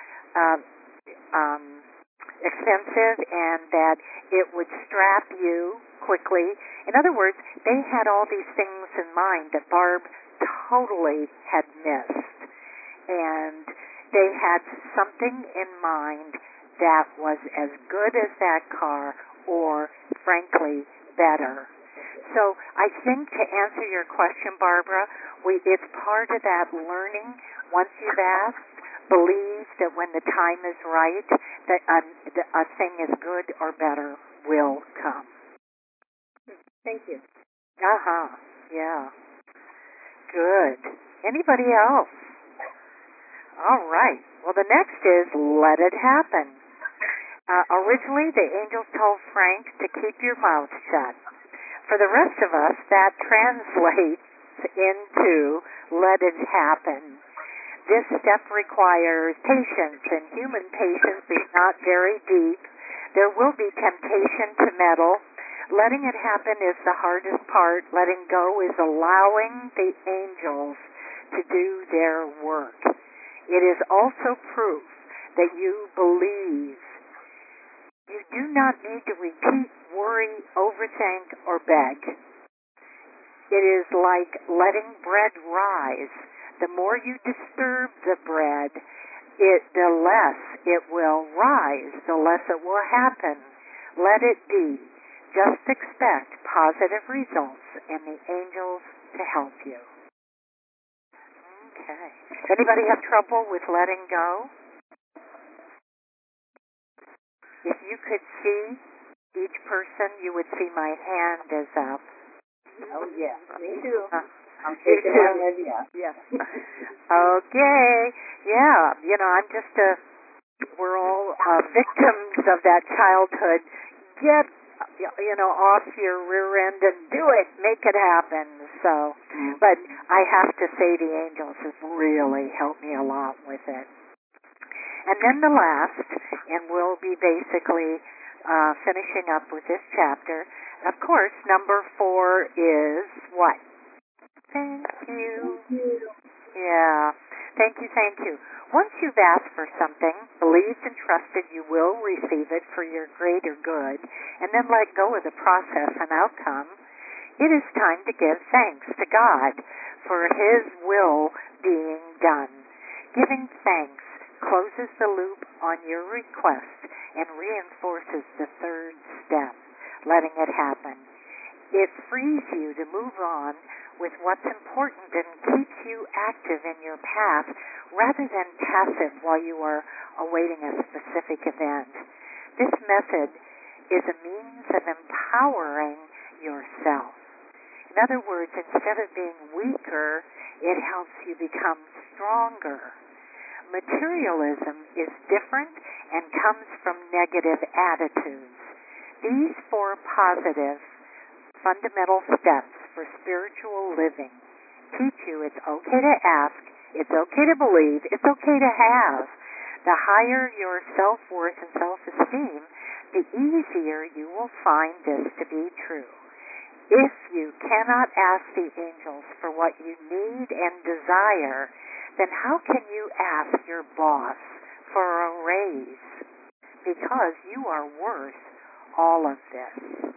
expensive, and that it would strap you quickly. In other words, they had all these things in mind that Barb totally had missed. And they had something in mind that was as good as that car, or frankly, better. So I think, to answer your question, Barbara, it's part of that learning. Once you've asked, believe that when the time is right, that a thing is good or better will come. Thank you. Yeah. Good. Anybody else? All right. Well, the next is let it happen. Originally, the angels told Frank to keep your mouth shut. For the rest of us, that translates into let it happen. This step requires patience, and human patience is not very deep. There will be temptation to meddle. Letting it happen is the hardest part. Letting go is allowing the angels to do their work. It is also proof that you believe. You do not need to repeat, worry, overthink, or beg. It is like letting bread rise. The more you disturb the bread, the less it will rise, the less it will happen. Let it be. Just expect positive results and the angels to help you. Okay. Anybody have trouble with letting go? If you could see each person, you would see my hand is up. Oh, yeah. Me too. I'm shaking my head, yeah. Okay. Yeah. I'm just we're all victims of that childhood. Get, off your rear end and do it. Make it happen. So, but I have to say the angels have really helped me a lot with it. And then the last, and we'll be basically finishing up with this chapter. Of course, number 4 is what? Thank you. Yeah. Thank you, thank you. Once you've asked for something, believed and trusted you will receive it for your greater good, and then let go of the process and outcome, it is time to give thanks to God for His will being done. Giving thanks closes the loop on your request and reinforces the third step, letting it happen. It frees you to move on with what's important and keeps you active in your path rather than passive while you are awaiting a specific event. This method is a means of empowering yourself. In other words, instead of being weaker, it helps you become stronger. Materialism is different and comes from negative attitudes. These 4 positive fundamental steps for spiritual living teach you it's okay to ask, it's okay to believe, it's okay to have. The higher your self-worth and self-esteem, the easier you will find this to be true. If you cannot ask the angels for what you need and desire, then how can you ask your boss for a raise? Because you are worth all of this.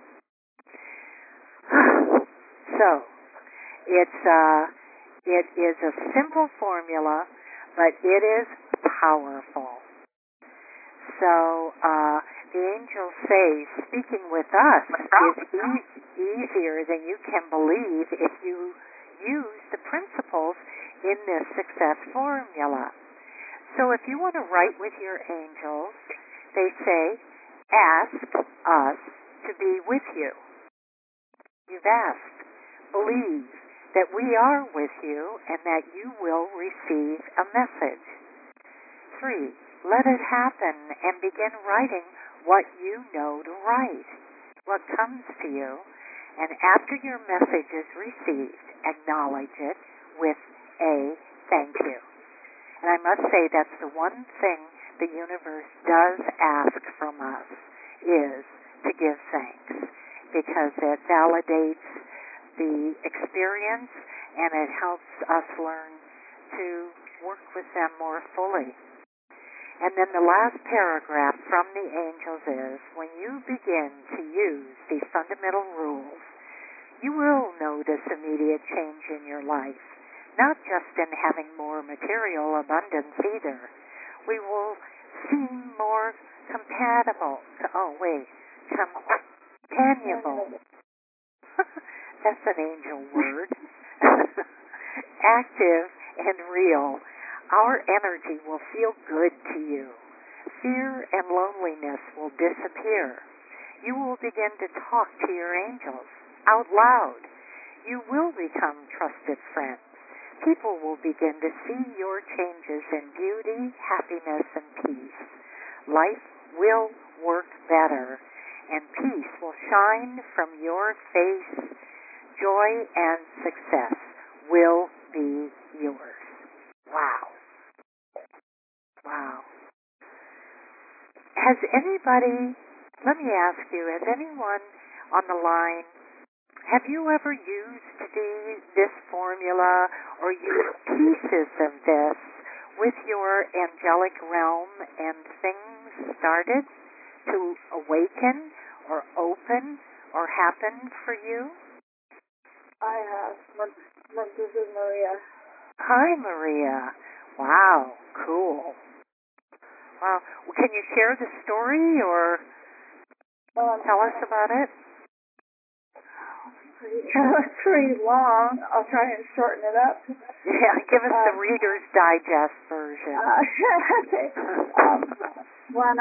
So, it is a simple formula, but it is powerful. So, the angels say speaking with us is easier than you can believe if you use the principles in this success formula. So if you want to write with your angels, they say, ask us to be with you. You've asked. Believe that we are with you and that you will receive a message. 3. Let it happen and begin writing what you know to write, what comes to you, and after your message is received, acknowledge it with a thank you. And I must say that's the one thing the universe does ask from us, is to give thanks, because it validates the experience and it helps us learn to work with them more fully. And then the last paragraph from the angels is, when you begin to use these fundamental rules, you will notice immediate change in your life, not just in having more material abundance either. We will seem more compatible. Companionable. That's an angel word. Active and real. Our energy will feel good to you. Fear and loneliness will disappear. You will begin to talk to your angels out loud. You will become trusted friends. People will begin to see your changes in beauty, happiness, and peace. Life will work better, and peace will shine from your face. Joy and success will be yours. Wow. Wow. Has anybody, let me ask you, has anyone on the line, have you ever used this formula or used pieces of this with your angelic realm and things started to awaken or open or happen for you? I have. This is Maria. Hi, Maria. Wow, cool. Wow. Well, can you share the story or tell us about it? It's pretty long. I'll try and shorten it up. Yeah, give us the Reader's Digest version. When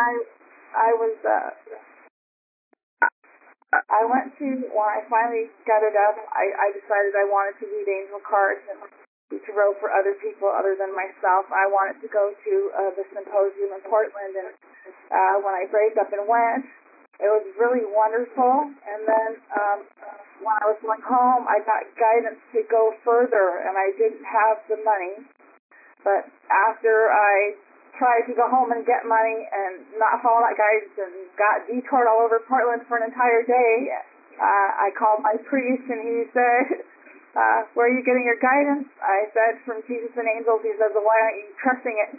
when I finally got it up, I decided I wanted to read angel cards and be tarot for other people other than myself. I wanted to go to the symposium in Portland, and when I braved up and went, it was really wonderful. And then when I was going home, I got guidance to go further, and I didn't have the money. But after I tried to go home and get money and not follow that guidance and got detoured all over Portland for an entire day. I called my priest and he said, where are you getting your guidance? I said, from Jesus and angels. He says, well, why aren't you trusting it?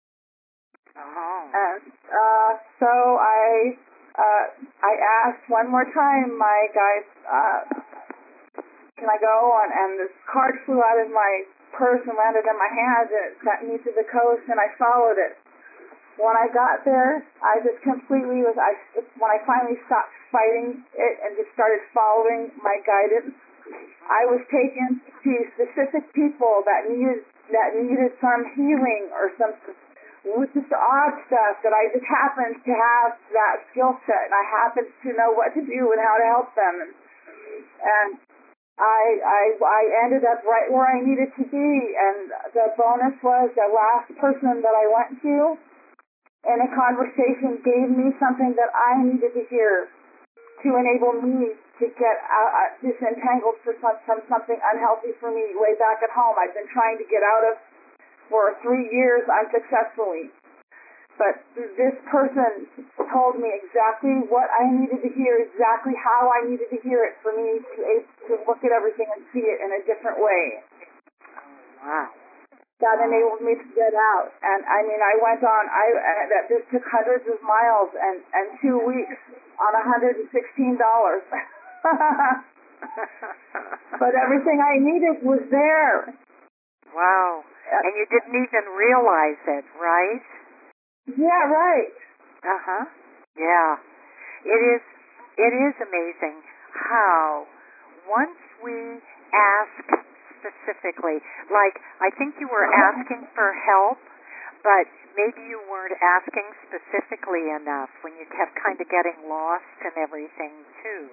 And so I asked one more time my guides, can I go? And this card flew out of my purse and landed in my hand, and it sent me to the coast, and I followed it. When I got there, I just completely when I finally stopped fighting it and just started following my guidance, I was taken to specific people that needed some healing or some just odd stuff that I just happened to have that skill set, and I happened to know what to do and how to help them. And I ended up right where I needed to be, and the bonus was the last person that I went to in a conversation gave me something that I needed to hear to enable me to get disentangled from something unhealthy for me way back at home. I've been trying to get out of for 3 years unsuccessfully. But this person told me exactly what I needed to hear, exactly how I needed to hear it for me to look at everything and see it in a different way. Wow. That enabled me to get out. And I mean, I went on, this took hundreds of miles and 2 weeks on $116. But everything I needed was there. Wow. And you didn't even realize it, right? Yeah, right. Uh-huh. Yeah. It is amazing how once we ask specifically, like I think you were asking for help, but maybe you weren't asking specifically enough when you kept kind of getting lost and everything too.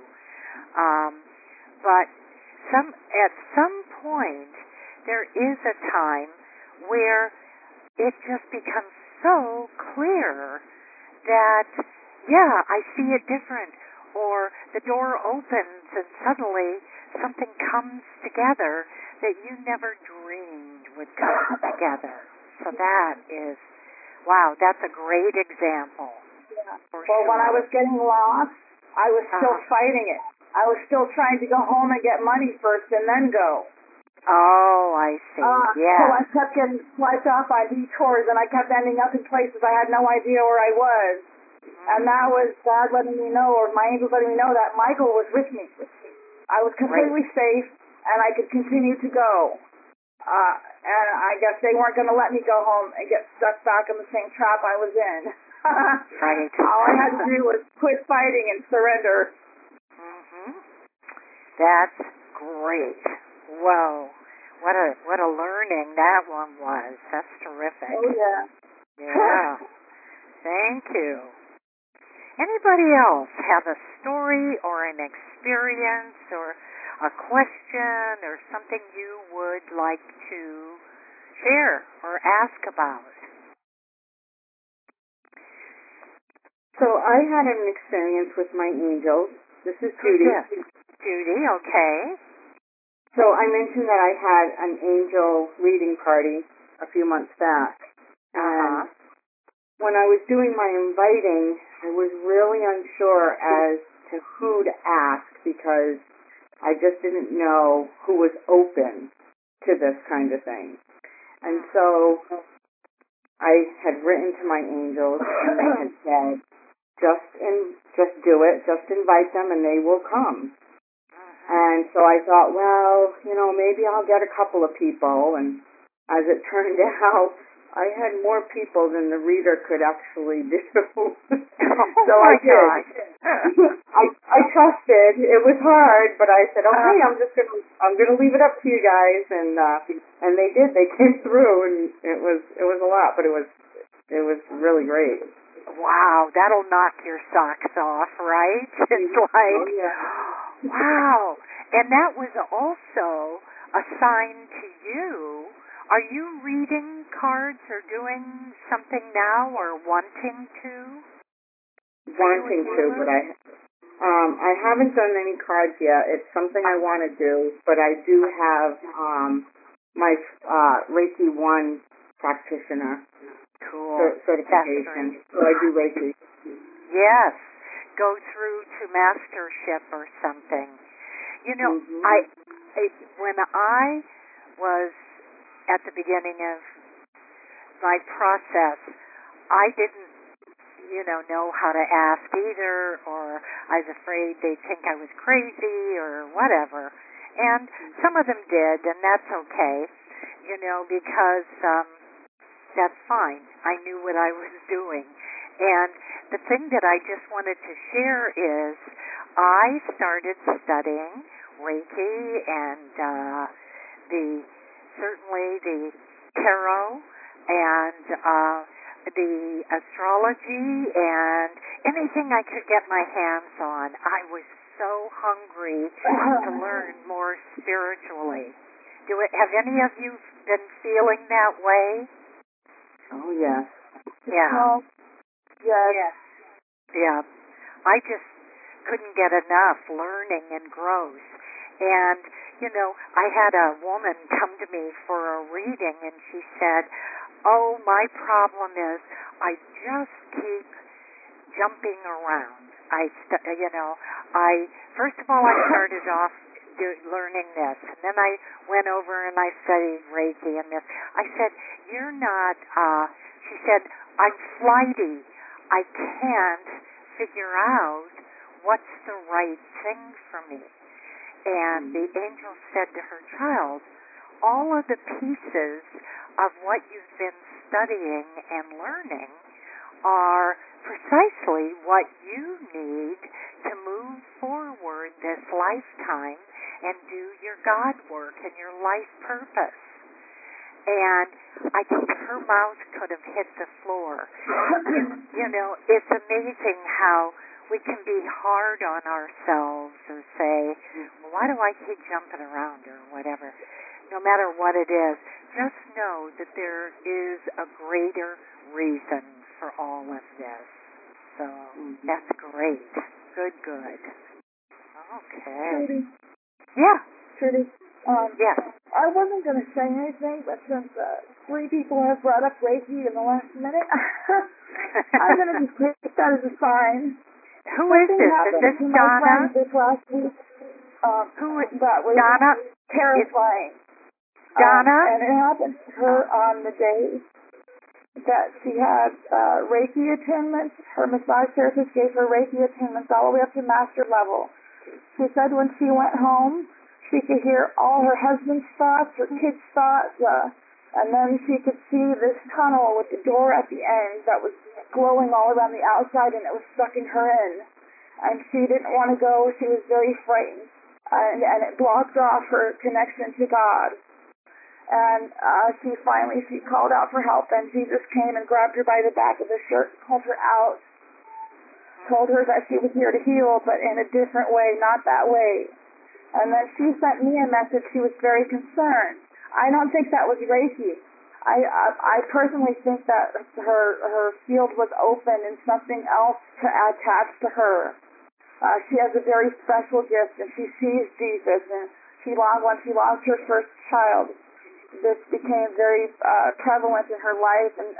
But at some point there is a time where it just becomes so clear that, yeah, I see it different, or the door opens and suddenly something comes together that you never dreamed would come together. So that is, wow, that's a great example. Yeah. Well, sure. When I was getting lost, I was still fighting it. I was still trying to go home and get money first and then go. Oh, I see. Yeah. So I kept getting swiped off on detours, and I kept ending up in places I had no idea where I was. And that was God letting me know, or my angels letting me know that Michael was with me. I was completely safe, and I could continue to go. And I guess they weren't going to let me go home and get stuck back in the same trap I was in. Right. All I had to do was quit fighting and surrender. Mm-hmm. That's great. Whoa. What a learning that one was. That's terrific. Oh, yeah. Yeah. Thank you. Anybody else have a story or an experience or a question or something you would like to share or ask about? So I had an experience with my angels. This is Judy. Yes. Judy, okay. So I mentioned that I had an angel reading party a few months back. And when I was doing my inviting, I was really unsure as to who to ask because I just didn't know who was open to this kind of thing. And so I had written to my angels and they had said, just do it, just invite them and they will come. And so I thought, well, maybe I'll get a couple of people. And as it turned out, I had more people than the reader could actually do. So I did. I trusted. It was hard, but I said, okay, I'm gonna leave it up to you guys. And they did. They came through, and it was a lot, but it was really great. Wow, that'll knock your socks off, right? It's like, oh, yeah. Wow. And that was also assigned to you. Are you reading cards or doing something now or wanting to? Wanting to, but I haven't done any cards yet. It's something I want to do, but I do have my Reiki 1 practitioner Cool. certification. So I do Reiki. Yes. Go through to mastership or something. You know, when I was at the beginning of my process, I didn't, know how to ask either, or I was afraid they'd think I was crazy or whatever. And some of them did, and that's okay, because that's fine. I knew what I was doing. And the thing that I just wanted to share is I started studying Reiki and certainly the tarot and the astrology and anything I could get my hands on. I was so hungry to learn more spiritually. Have any of you been feeling that way? Oh, yes. Yeah. Yes. Yeah. I just couldn't get enough learning and growth. And, I had a woman come to me for a reading, and she said, "Oh, my problem is I just keep jumping around. First of all, I started off learning this, and then I went over and I studied Reiki and this." I said, "You're not," she said, "I'm flighty. I can't figure out what's the right thing for me." And the angel said to her, "Child, all of the pieces of what you've been studying and learning are precisely what you need to move forward this lifetime and do your God work and your life purpose." And I think her mouth could have hit the floor. It's amazing how we can be hard on ourselves or say, "Well, why do I keep jumping around?" or whatever. No matter what it is, just know that there is a greater reason for all of this. So that's great. Good. Okay. Trudy. Yeah. Trudy. Yes. I wasn't going to say anything, but since 3 people have brought up Reiki in the last minute, I'm going to just take that as a sign. Who is this? Is this Donna? This last week. Who is that was Donna? Terrifying. Donna? And it happened to her on the day that she had Reiki attunements. Her massage therapist gave her Reiki attunements all the way up to master level. She said when she went home, she could hear all her husband's thoughts, her kids' thoughts, and then she could see this tunnel with the door at the end that was glowing all around the outside, and it was sucking her in. And she didn't want to go. She was very frightened, and it blocked off her connection to God. And she called out for help, and Jesus came and grabbed her by the back of the shirt, pulled her out, told her that she was here to heal, but in a different way, not that way. And then she sent me a message. She was very concerned. I don't think that was Reiki. I personally think that her field was open and something else attached to her. She has a very special gift, and she sees Jesus. And when she lost her first child, this became very prevalent in her life, and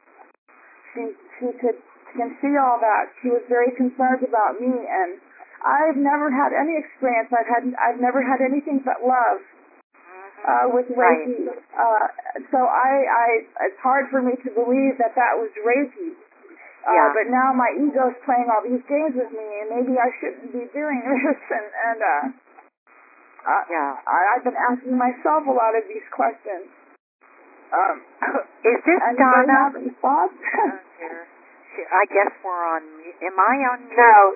she can see all that. She was very concerned about me, and I've never had any experience. I've never had anything but love with Reiki. Right. So it's hard for me to believe that was Reiki. But now my ego's playing all these games with me, and maybe I shouldn't be doing this. I've been asking myself a lot of these questions. Is this Donna? Have any thoughts? I guess we're on. Am I on? No,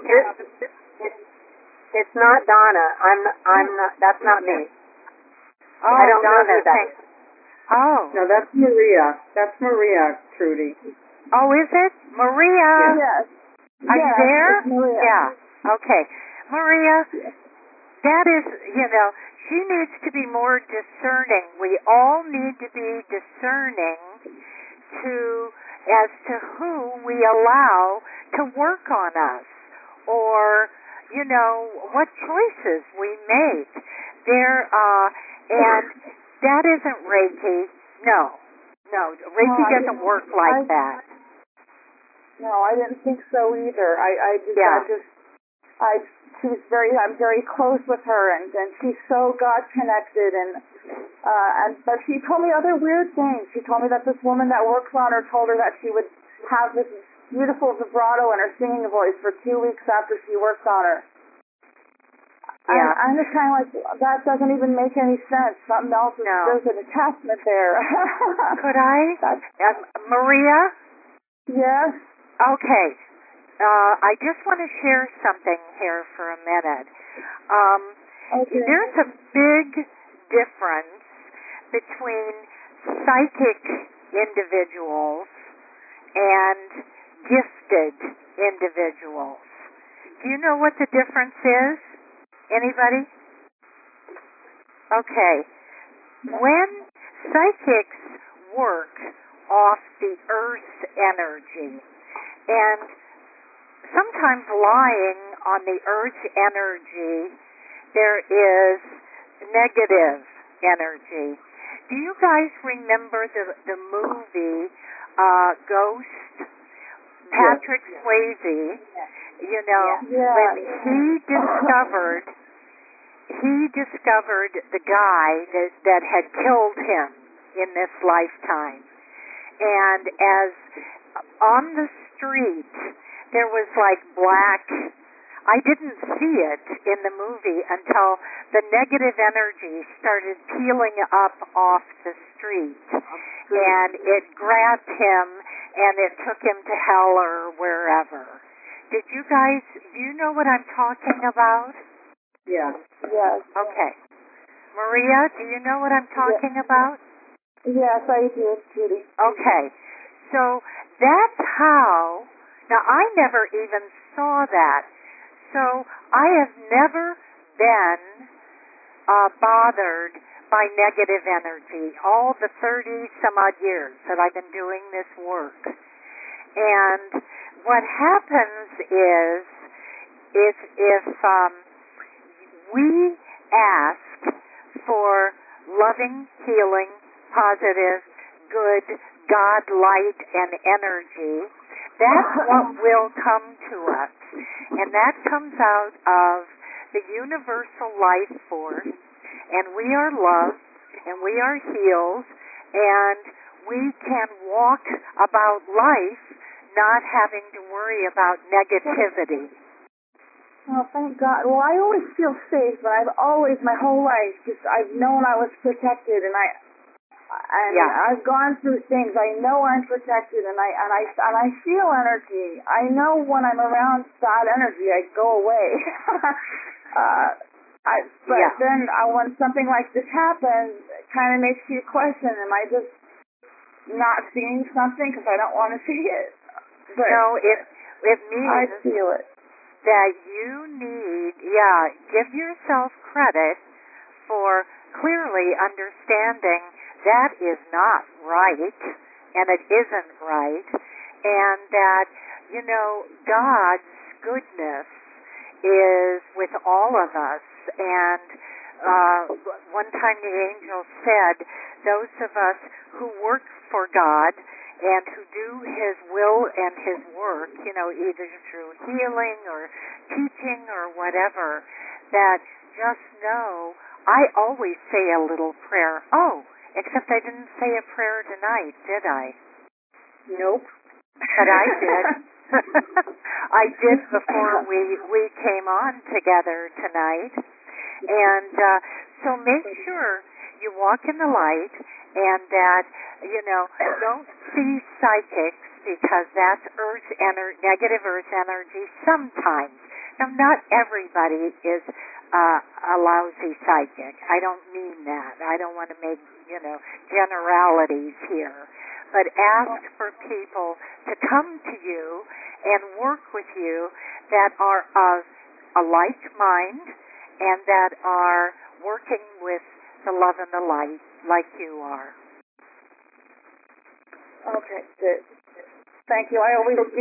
it's not Donna. I'm not. That's not me. Oh, I don't Donna, know who that is. Oh. No, that's Maria. That's Maria, Trudy. Oh, is it? Maria? Yes. Are you there? It's Maria. Yeah. Okay. Maria, that is, she needs to be more discerning. We all need to be discerning as to who we allow to work on us, or, what choices we make. And that isn't Reiki. No. No, Reiki No, doesn't work like that. No, I didn't think so either. I'm very close with her, and she's so God connected, but she told me other weird things. She told me that this woman that works on her told her that she would have this beautiful vibrato in her singing voice for 2 weeks after she works on her. Yeah. I'm just kind of like, that doesn't even make any sense. Something else is, there's an attachment there. Could I? Maria? Yes? Okay. I just want to share something here for a minute. Okay. There's a big difference between psychic individuals and gifted individuals. Do you know what the difference is? Anybody? Okay. When psychics work off the Earth's energy, and sometimes lying on the Earth's energy, there is negative energy. Do you guys remember the movie Ghost? Patrick Swayze, you know, when he discovered the guy that had killed him in this lifetime. And as on the street, there was like black, I didn't see it in the movie until the negative energy started peeling up off the street. And it grabbed him and it took him to hell or wherever. Do you know what I'm talking about? Yes. Yes. Okay. Maria, do you know what I'm talking about? Yes, I do, Judy. Okay. So that's how, now I never even saw that. So I have never been bothered by negative energy all the 30-some odd years that I've been doing this work. And what happens is if we ask for loving, healing, positive, good, God, light, and energy, that's what will come to us. And that comes out of the universal life force, and we are loved, and we are healed, and we can walk about life not having to worry about negativity. Oh, thank God. Well, I always feel safe, but I've always, my whole life, I've known I was protected, and I've gone through things. I know I'm protected, and I feel energy. I know when I'm around bad energy, I go away. Then when something like this happens, it kind of makes you question, am I just not seeing something because I don't want to see it? But no, it means I feel it. That you need, give yourself credit for clearly understanding that is not right, and it isn't right, and that, God's goodness is with all of us. And one time the angel said, those of us who work for God and who do His will and His work, either through healing or teaching or whatever, that just know, I always say a little prayer. Oh, except I didn't say a prayer tonight, did I? Nope. But I did. I did before we came on together tonight. And so make sure you walk in the light, and that, don't see psychics because that's negative earth energy sometimes. Now, not everybody is a lousy psychic. I don't mean that. I don't want to make, generalities here. But ask for people to come to you and work with you that are of a like mind and that are working with the love and the light like you are. Okay, good. Thank you. I always do.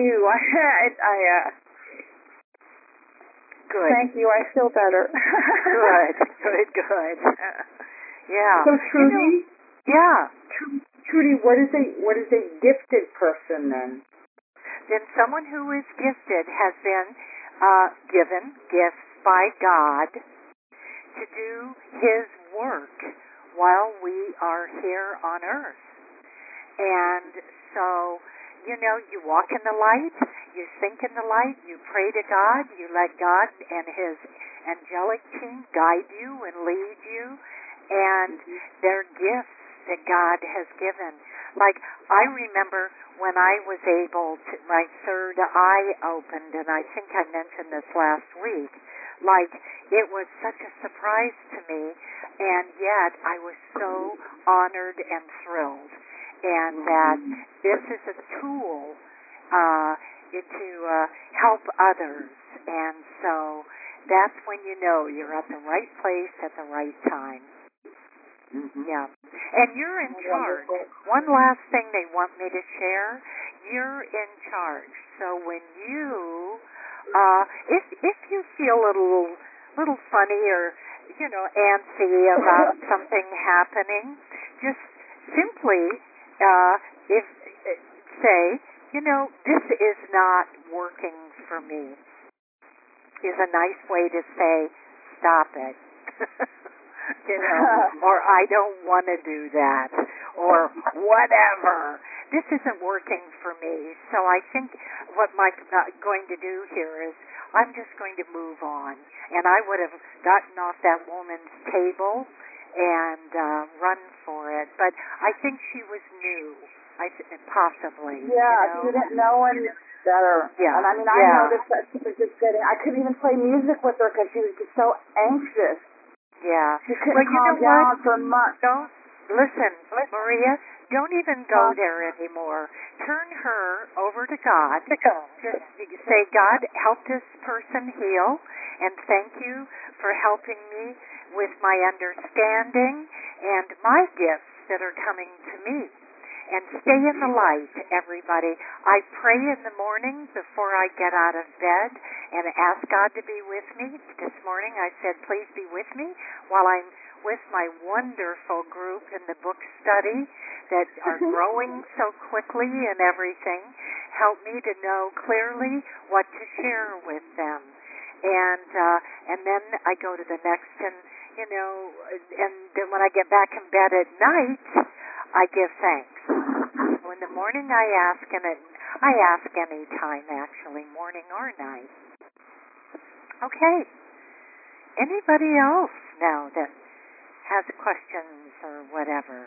Good. Thank you. I feel better. Good. Yeah. So, Trudy? Trudy, what is a gifted person then? Then someone who is gifted has been given gifts by God to do His work while we are here on earth. And so, you know, you walk in the light, you think in the light, you pray to God, you let God and His angelic team guide you and lead you, and they're gifts that God has given. Like, I remember when I was able to, my third eye opened, and I think I mentioned this last week, like, it was such a surprise to me, and yet I was so honored and thrilled. And that this is a tool to help others. And so that's when you know you're at the right place at the right time. Mm-hmm. Yeah. And you're in charge. One last thing they want me to share, you're in charge. So when you, if you feel a little funny or, you know, antsy about something happening, just simply if say, you know, this is not working for me, is a nice way to say, stop it. You know, or I don't want to do that, or whatever. This isn't working for me. So I think what Mike's going to do here is I'm just going to move on. And I would have gotten off that woman's table and run for it. But I think she was new, possibly. Yeah, you know? she didn't know any better. Yeah. And I mean, I noticed that she was just getting, I couldn't even play music with her because she was just so anxious. Yeah. She couldn't calm down for months. Don't, listen, Maria, don't even go there anymore. Turn her over to God. Just say, God, help this person heal, and thank you for helping me with my understanding and my gifts that are coming to me. And stay in the light, everybody. I pray in the morning before I get out of bed and ask God to be with me. This morning I said, please be with me while I'm with my wonderful group in the book study that are growing so quickly and everything. Help me to know clearly what to share with them. And then I go to the next, and, you know, and then when I get back in bed at night, I give thanks. So in the morning I ask any time, actually, morning or night. Okay. Anybody else now that has questions or whatever?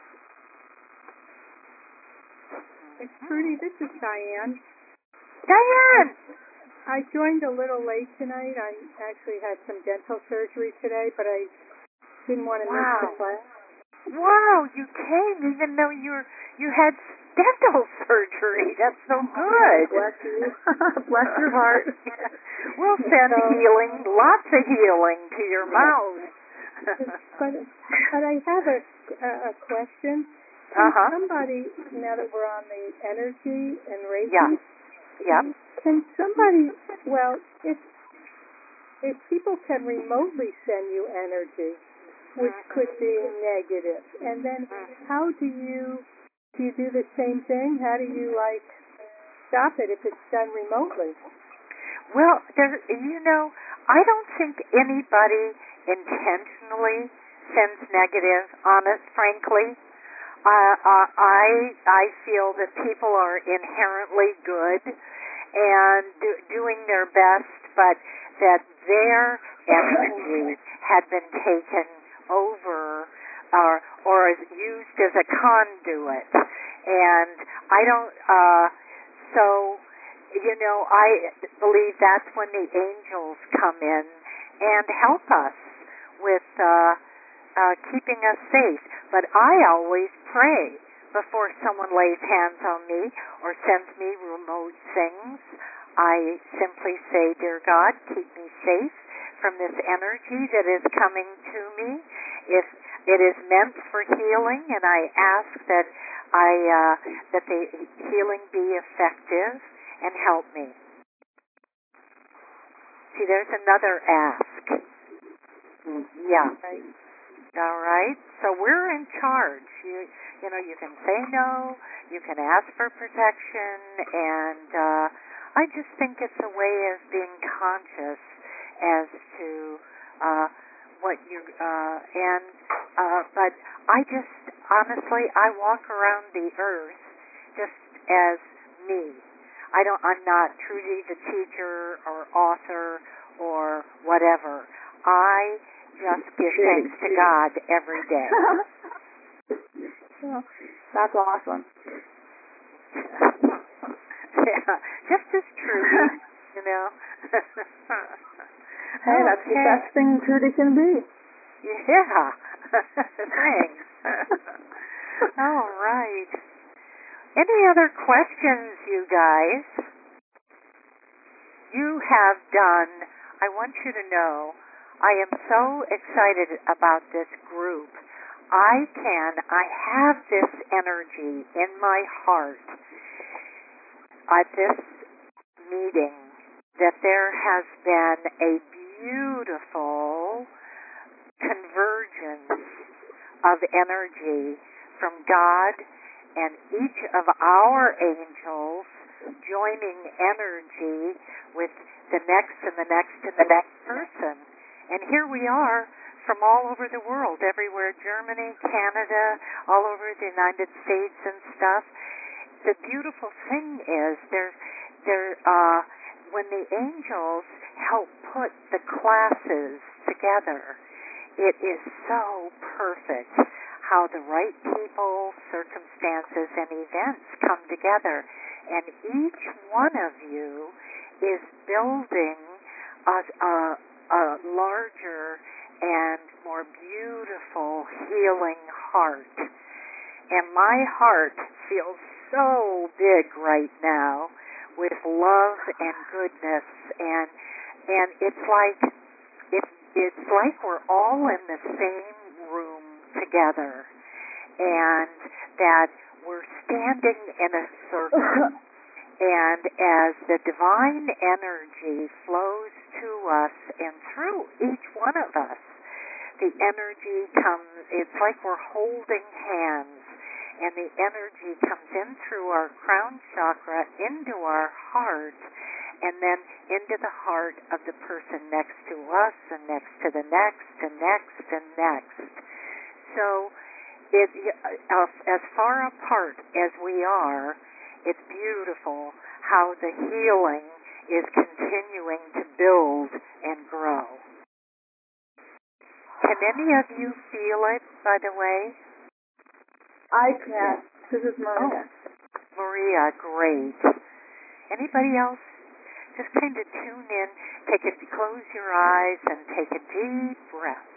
Trudy, this is Diane. Diane! I joined a little late tonight. I actually had some dental surgery today, but I didn't want to miss the class. Wow, you came even though you had dental surgery. That's so good. Bless you. Bless your heart. We'll send healing, lots of healing to your mouth. but I have a question. Can somebody, now that we're on the energy and Reiki, can somebody, well, if people can remotely send you energy, which could be negative, and then how do you do the same thing? How do you, like, stop it if it's done remotely? Well, you know, I don't think anybody intentionally sends negative, frankly. I feel that people are inherently good and doing their best, but that their energy had been taken over or is used as a conduit. And I don't, so, you know, I believe that's when the angels come in and help us with keeping us safe. But I always pray before someone lays hands on me or sends me remote things. I simply say, dear God, keep me safe from this energy that is coming to me. If it is meant for healing, and I ask that that the healing be effective and help me. See, there's another ask. Yeah. All right. So we're in charge. You know, you can say no, you can ask for protection, and I just think it's a way of being conscious as to what you but I just honestly I walk around the earth just as me. I'm not Trudy the teacher or author or whatever. I just give thanks to God every day. Well, that's awesome. Yeah, just as Trudy, you know. Hey, that's the best thing Trudy can be. Yeah. Thanks. All right. Any other questions, you guys? You have done, I want you to know, I am so excited about this group. I have this energy in my heart at this meeting that there has been a beautiful convergence of energy from God and each of our angels joining energy with the next and the next and the next person. And here we are from all over the world, everywhere, Germany, Canada, all over the United States and stuff. The beautiful thing is when the angels help put the classes together, it is so perfect how the right people, circumstances, and events come together. And each one of you is building a larger and more beautiful healing heart. And my heart feels so big right now with love and goodness, and it's like we're all in the same room together, and that we're standing in a circle. And as the divine energy flows to us and through each one of us, the energy comes, it's like we're holding hands, and the energy comes in through our crown chakra into our heart, and then into the heart of the person next to us, and next to the next, and next, and next. So as far apart as we are, it's beautiful how the healing is continuing to build and grow. Can any of you feel it, by the way? I can. This is Maria. Oh, Maria, great. Anybody else? Just kind of tune in, close your eyes and take a deep breath.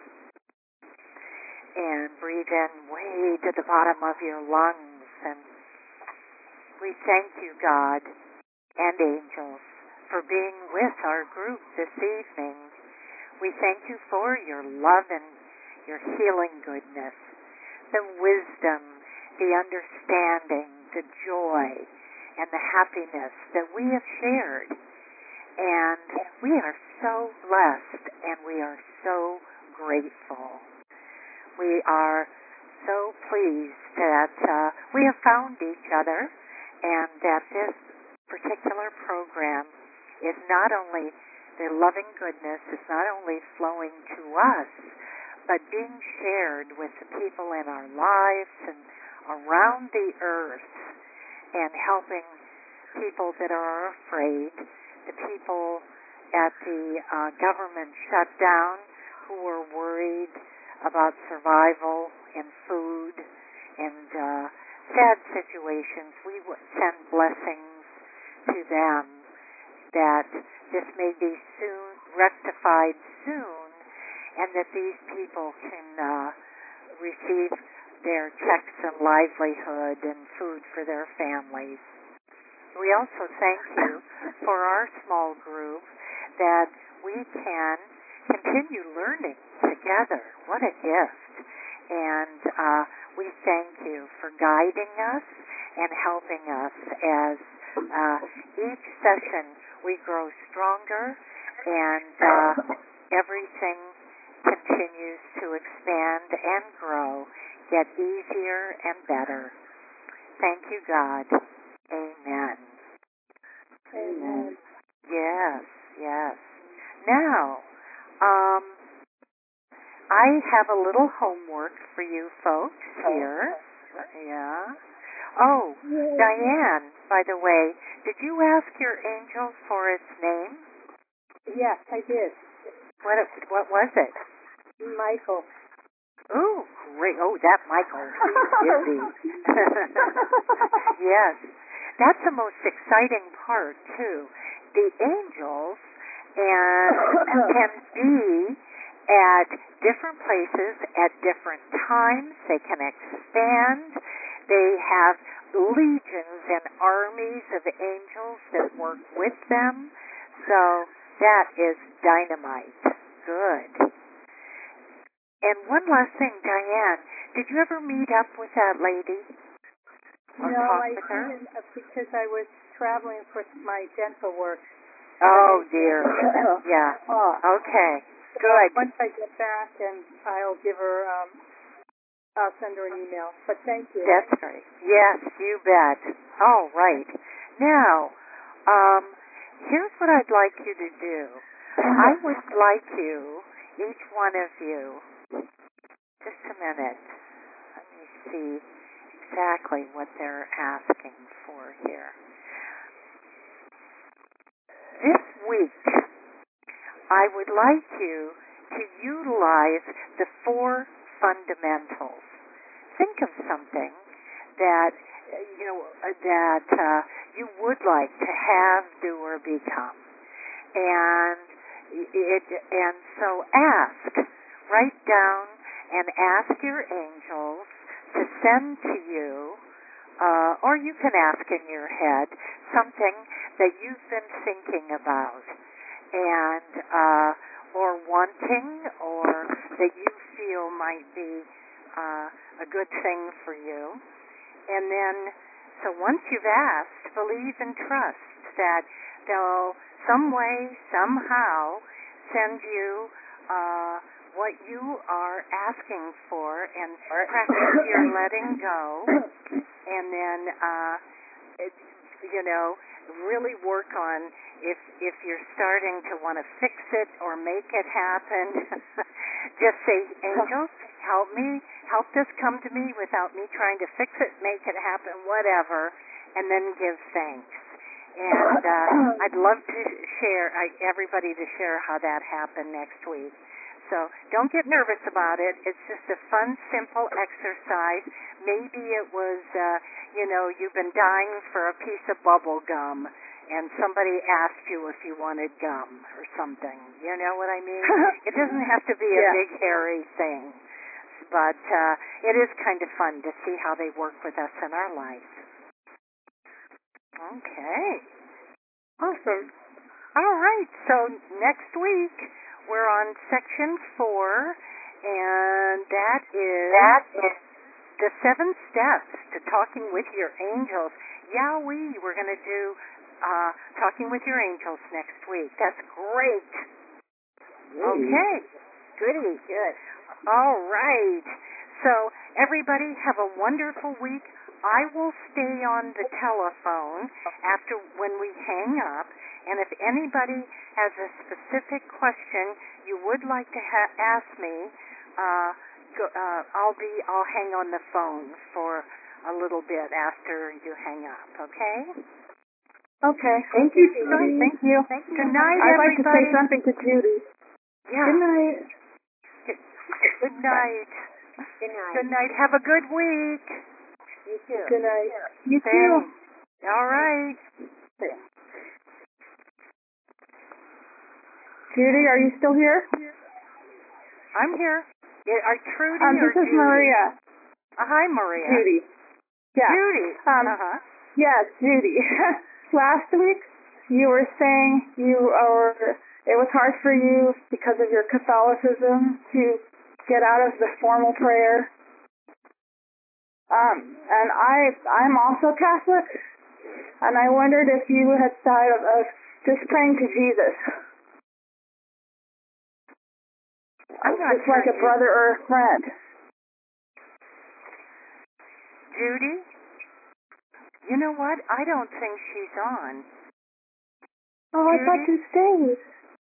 And breathe in way to the bottom of your lungs. And we thank you, God and angels, for being with our group this evening. We thank you for your love and your healing goodness, the wisdom, the understanding, the joy, and the happiness that we have shared. And we are so blessed, and we are so grateful. We are so pleased that we have found each other, and that this particular program is not only the loving goodness, is not only flowing to us, but being shared with the people in our lives and around the earth, and helping people that are afraid, the people at the government shutdown who are worried about survival and food and sad situations. We send blessings to them that this may be soon rectified soon, and that these people can receive their checks and livelihood and food for their families. We also thank you for our small group that we can continue learning together. What a gift. And we thank you for guiding us and helping us as each session we grow stronger, and everything continues to expand and grow, get easier and better. Thank you, God. Amen. Amen. Yes, yes. Now, I have a little homework for you folks here. Yeah. Oh, Diane, by the way, did you ask your angel for its name? Yes, I did. What was it? Michael. Oh, great. Oh, that Michael. He's busy. Yes. That's the most exciting part, too. The angels can be at different places at different times. They can expand. They have legions and armies of angels that work with them. So that is dynamite. Good. And one last thing, Diane, did you ever meet up with that lady? Or no, talk I with her? didn't because I was traveling for my dental work. Oh, dear. Yeah. Okay. Good. Once I get back, and I'll give her, I'll send her an email. But thank you. That's great. Yes, you bet. All right. Now, here's what I'd like you to do. I would like you, each one of you, just a minute. Let me see exactly what they're asking for here. This week, I would like you to utilize the 4 fundamentals. Think of something that you would like to have, do, or become, and so write down and ask your angels to send to you, or you can ask in your head something that you've been thinking about and or wanting, or that you feel might be a good thing for you. And then, so once you've asked, believe and trust that they'll some way, somehow send you what you are asking for, and practice your letting go, and then really work on if you're starting to want to fix it or make it happen. Just say, angels, help me, help this come to me without me trying to fix it, make it happen, whatever, and then give thanks. And I'd love to share, everybody to share how that happened next week. So don't get nervous about it. It's just a fun, simple exercise. Maybe it was, you've been dying for a piece of bubble gum, and somebody asked you if you wanted gum or something. You know what I mean? It doesn't have to be a big, hairy thing. But it is kind of fun to see how they work with us in our life. Okay. Awesome. All right. So next week, we're on section 4, and that is the 7 steps to talking with your angels. Yahweh, we're going to do talking with your angels next week. That's great. Okay. Goody. Good. All right. So everybody have a wonderful week. I will stay on the telephone after when we hang up, and if anybody has a specific question you would like to ask me, I'll hang on the phone for a little bit after you hang up. Okay? Okay. Thank you, Judy. Thank you. Good night, I'd everybody. like to say something to Judy. Yeah. Good night. Good night. Good night. Good night. Have a good week. You too. Good night. You Thanks. too. All right. Judy, are you still here? I'm here. Are Trudy or this is Judy? Maria. Hi, Maria. Judy. Yeah. Judy. Yes, Judy. Last week, you were saying it was hard for you because of your Catholicism to get out of the formal prayer. And I'm also Catholic, and I wondered if you had thought of just praying to Jesus. I'm not just sure like a brother or a friend. Judy? You know what? I don't think she's on. Oh, I thought you stayed.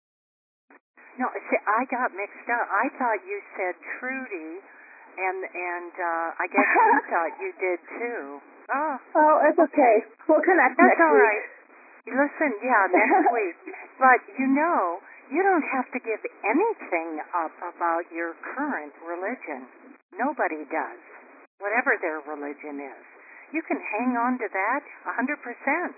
No, see, I got mixed up. I thought you said Trudy, and I guess you thought you did too. Oh, it's okay. We'll connect That's next all week. right. Listen, yeah, next week. But you don't have to give anything up about your current religion. Nobody does, whatever their religion is. You can hang on to that 100%.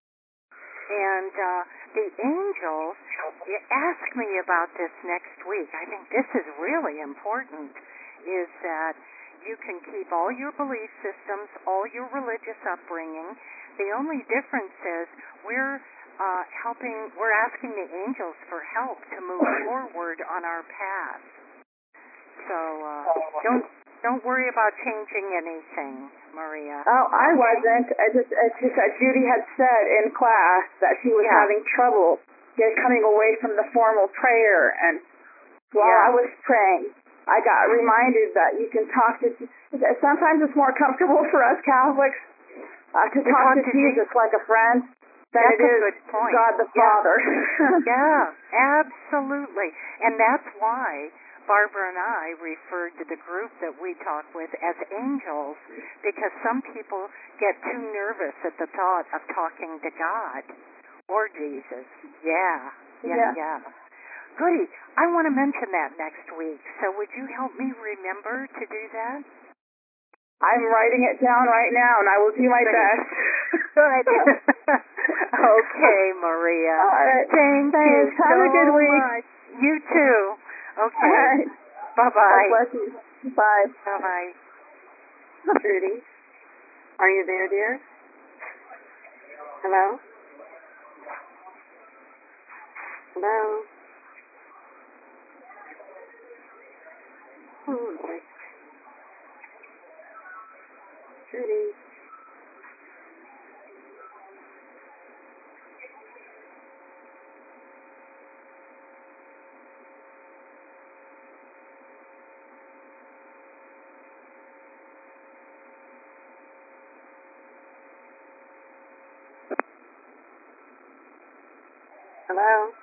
And the angels ask me about this next week. I think this is really important, is that you can keep all your belief systems, all your religious upbringing. The only difference is we're asking the angels for help to move forward on our path. So don't worry about changing anything, Maria. Oh, I wasn't. It's just that Judy had said in class that she was having trouble coming away from the formal prayer, and while I was praying, I got reminded that you can talk to. Sometimes it's more comfortable for us Catholics to talk to Jesus like a friend than it is God the Father. Yeah, absolutely, and that's why Barbara and I referred to the group that we talk with as angels, because some people get too nervous at the thought of talking to God or Jesus. Yeah. Goody. I want to mention that next week, so would you help me remember to do that? I'm writing it down right now, and I will do my best. Good. Okay, Maria. All right. Thanks. Have a good week. Much. You too. Okay. All right. Bye-bye. God bless you. Bye. Bye-bye. Trudy, are you there, dear? Hello? Hello? Oh, boy. Trudy. Hello?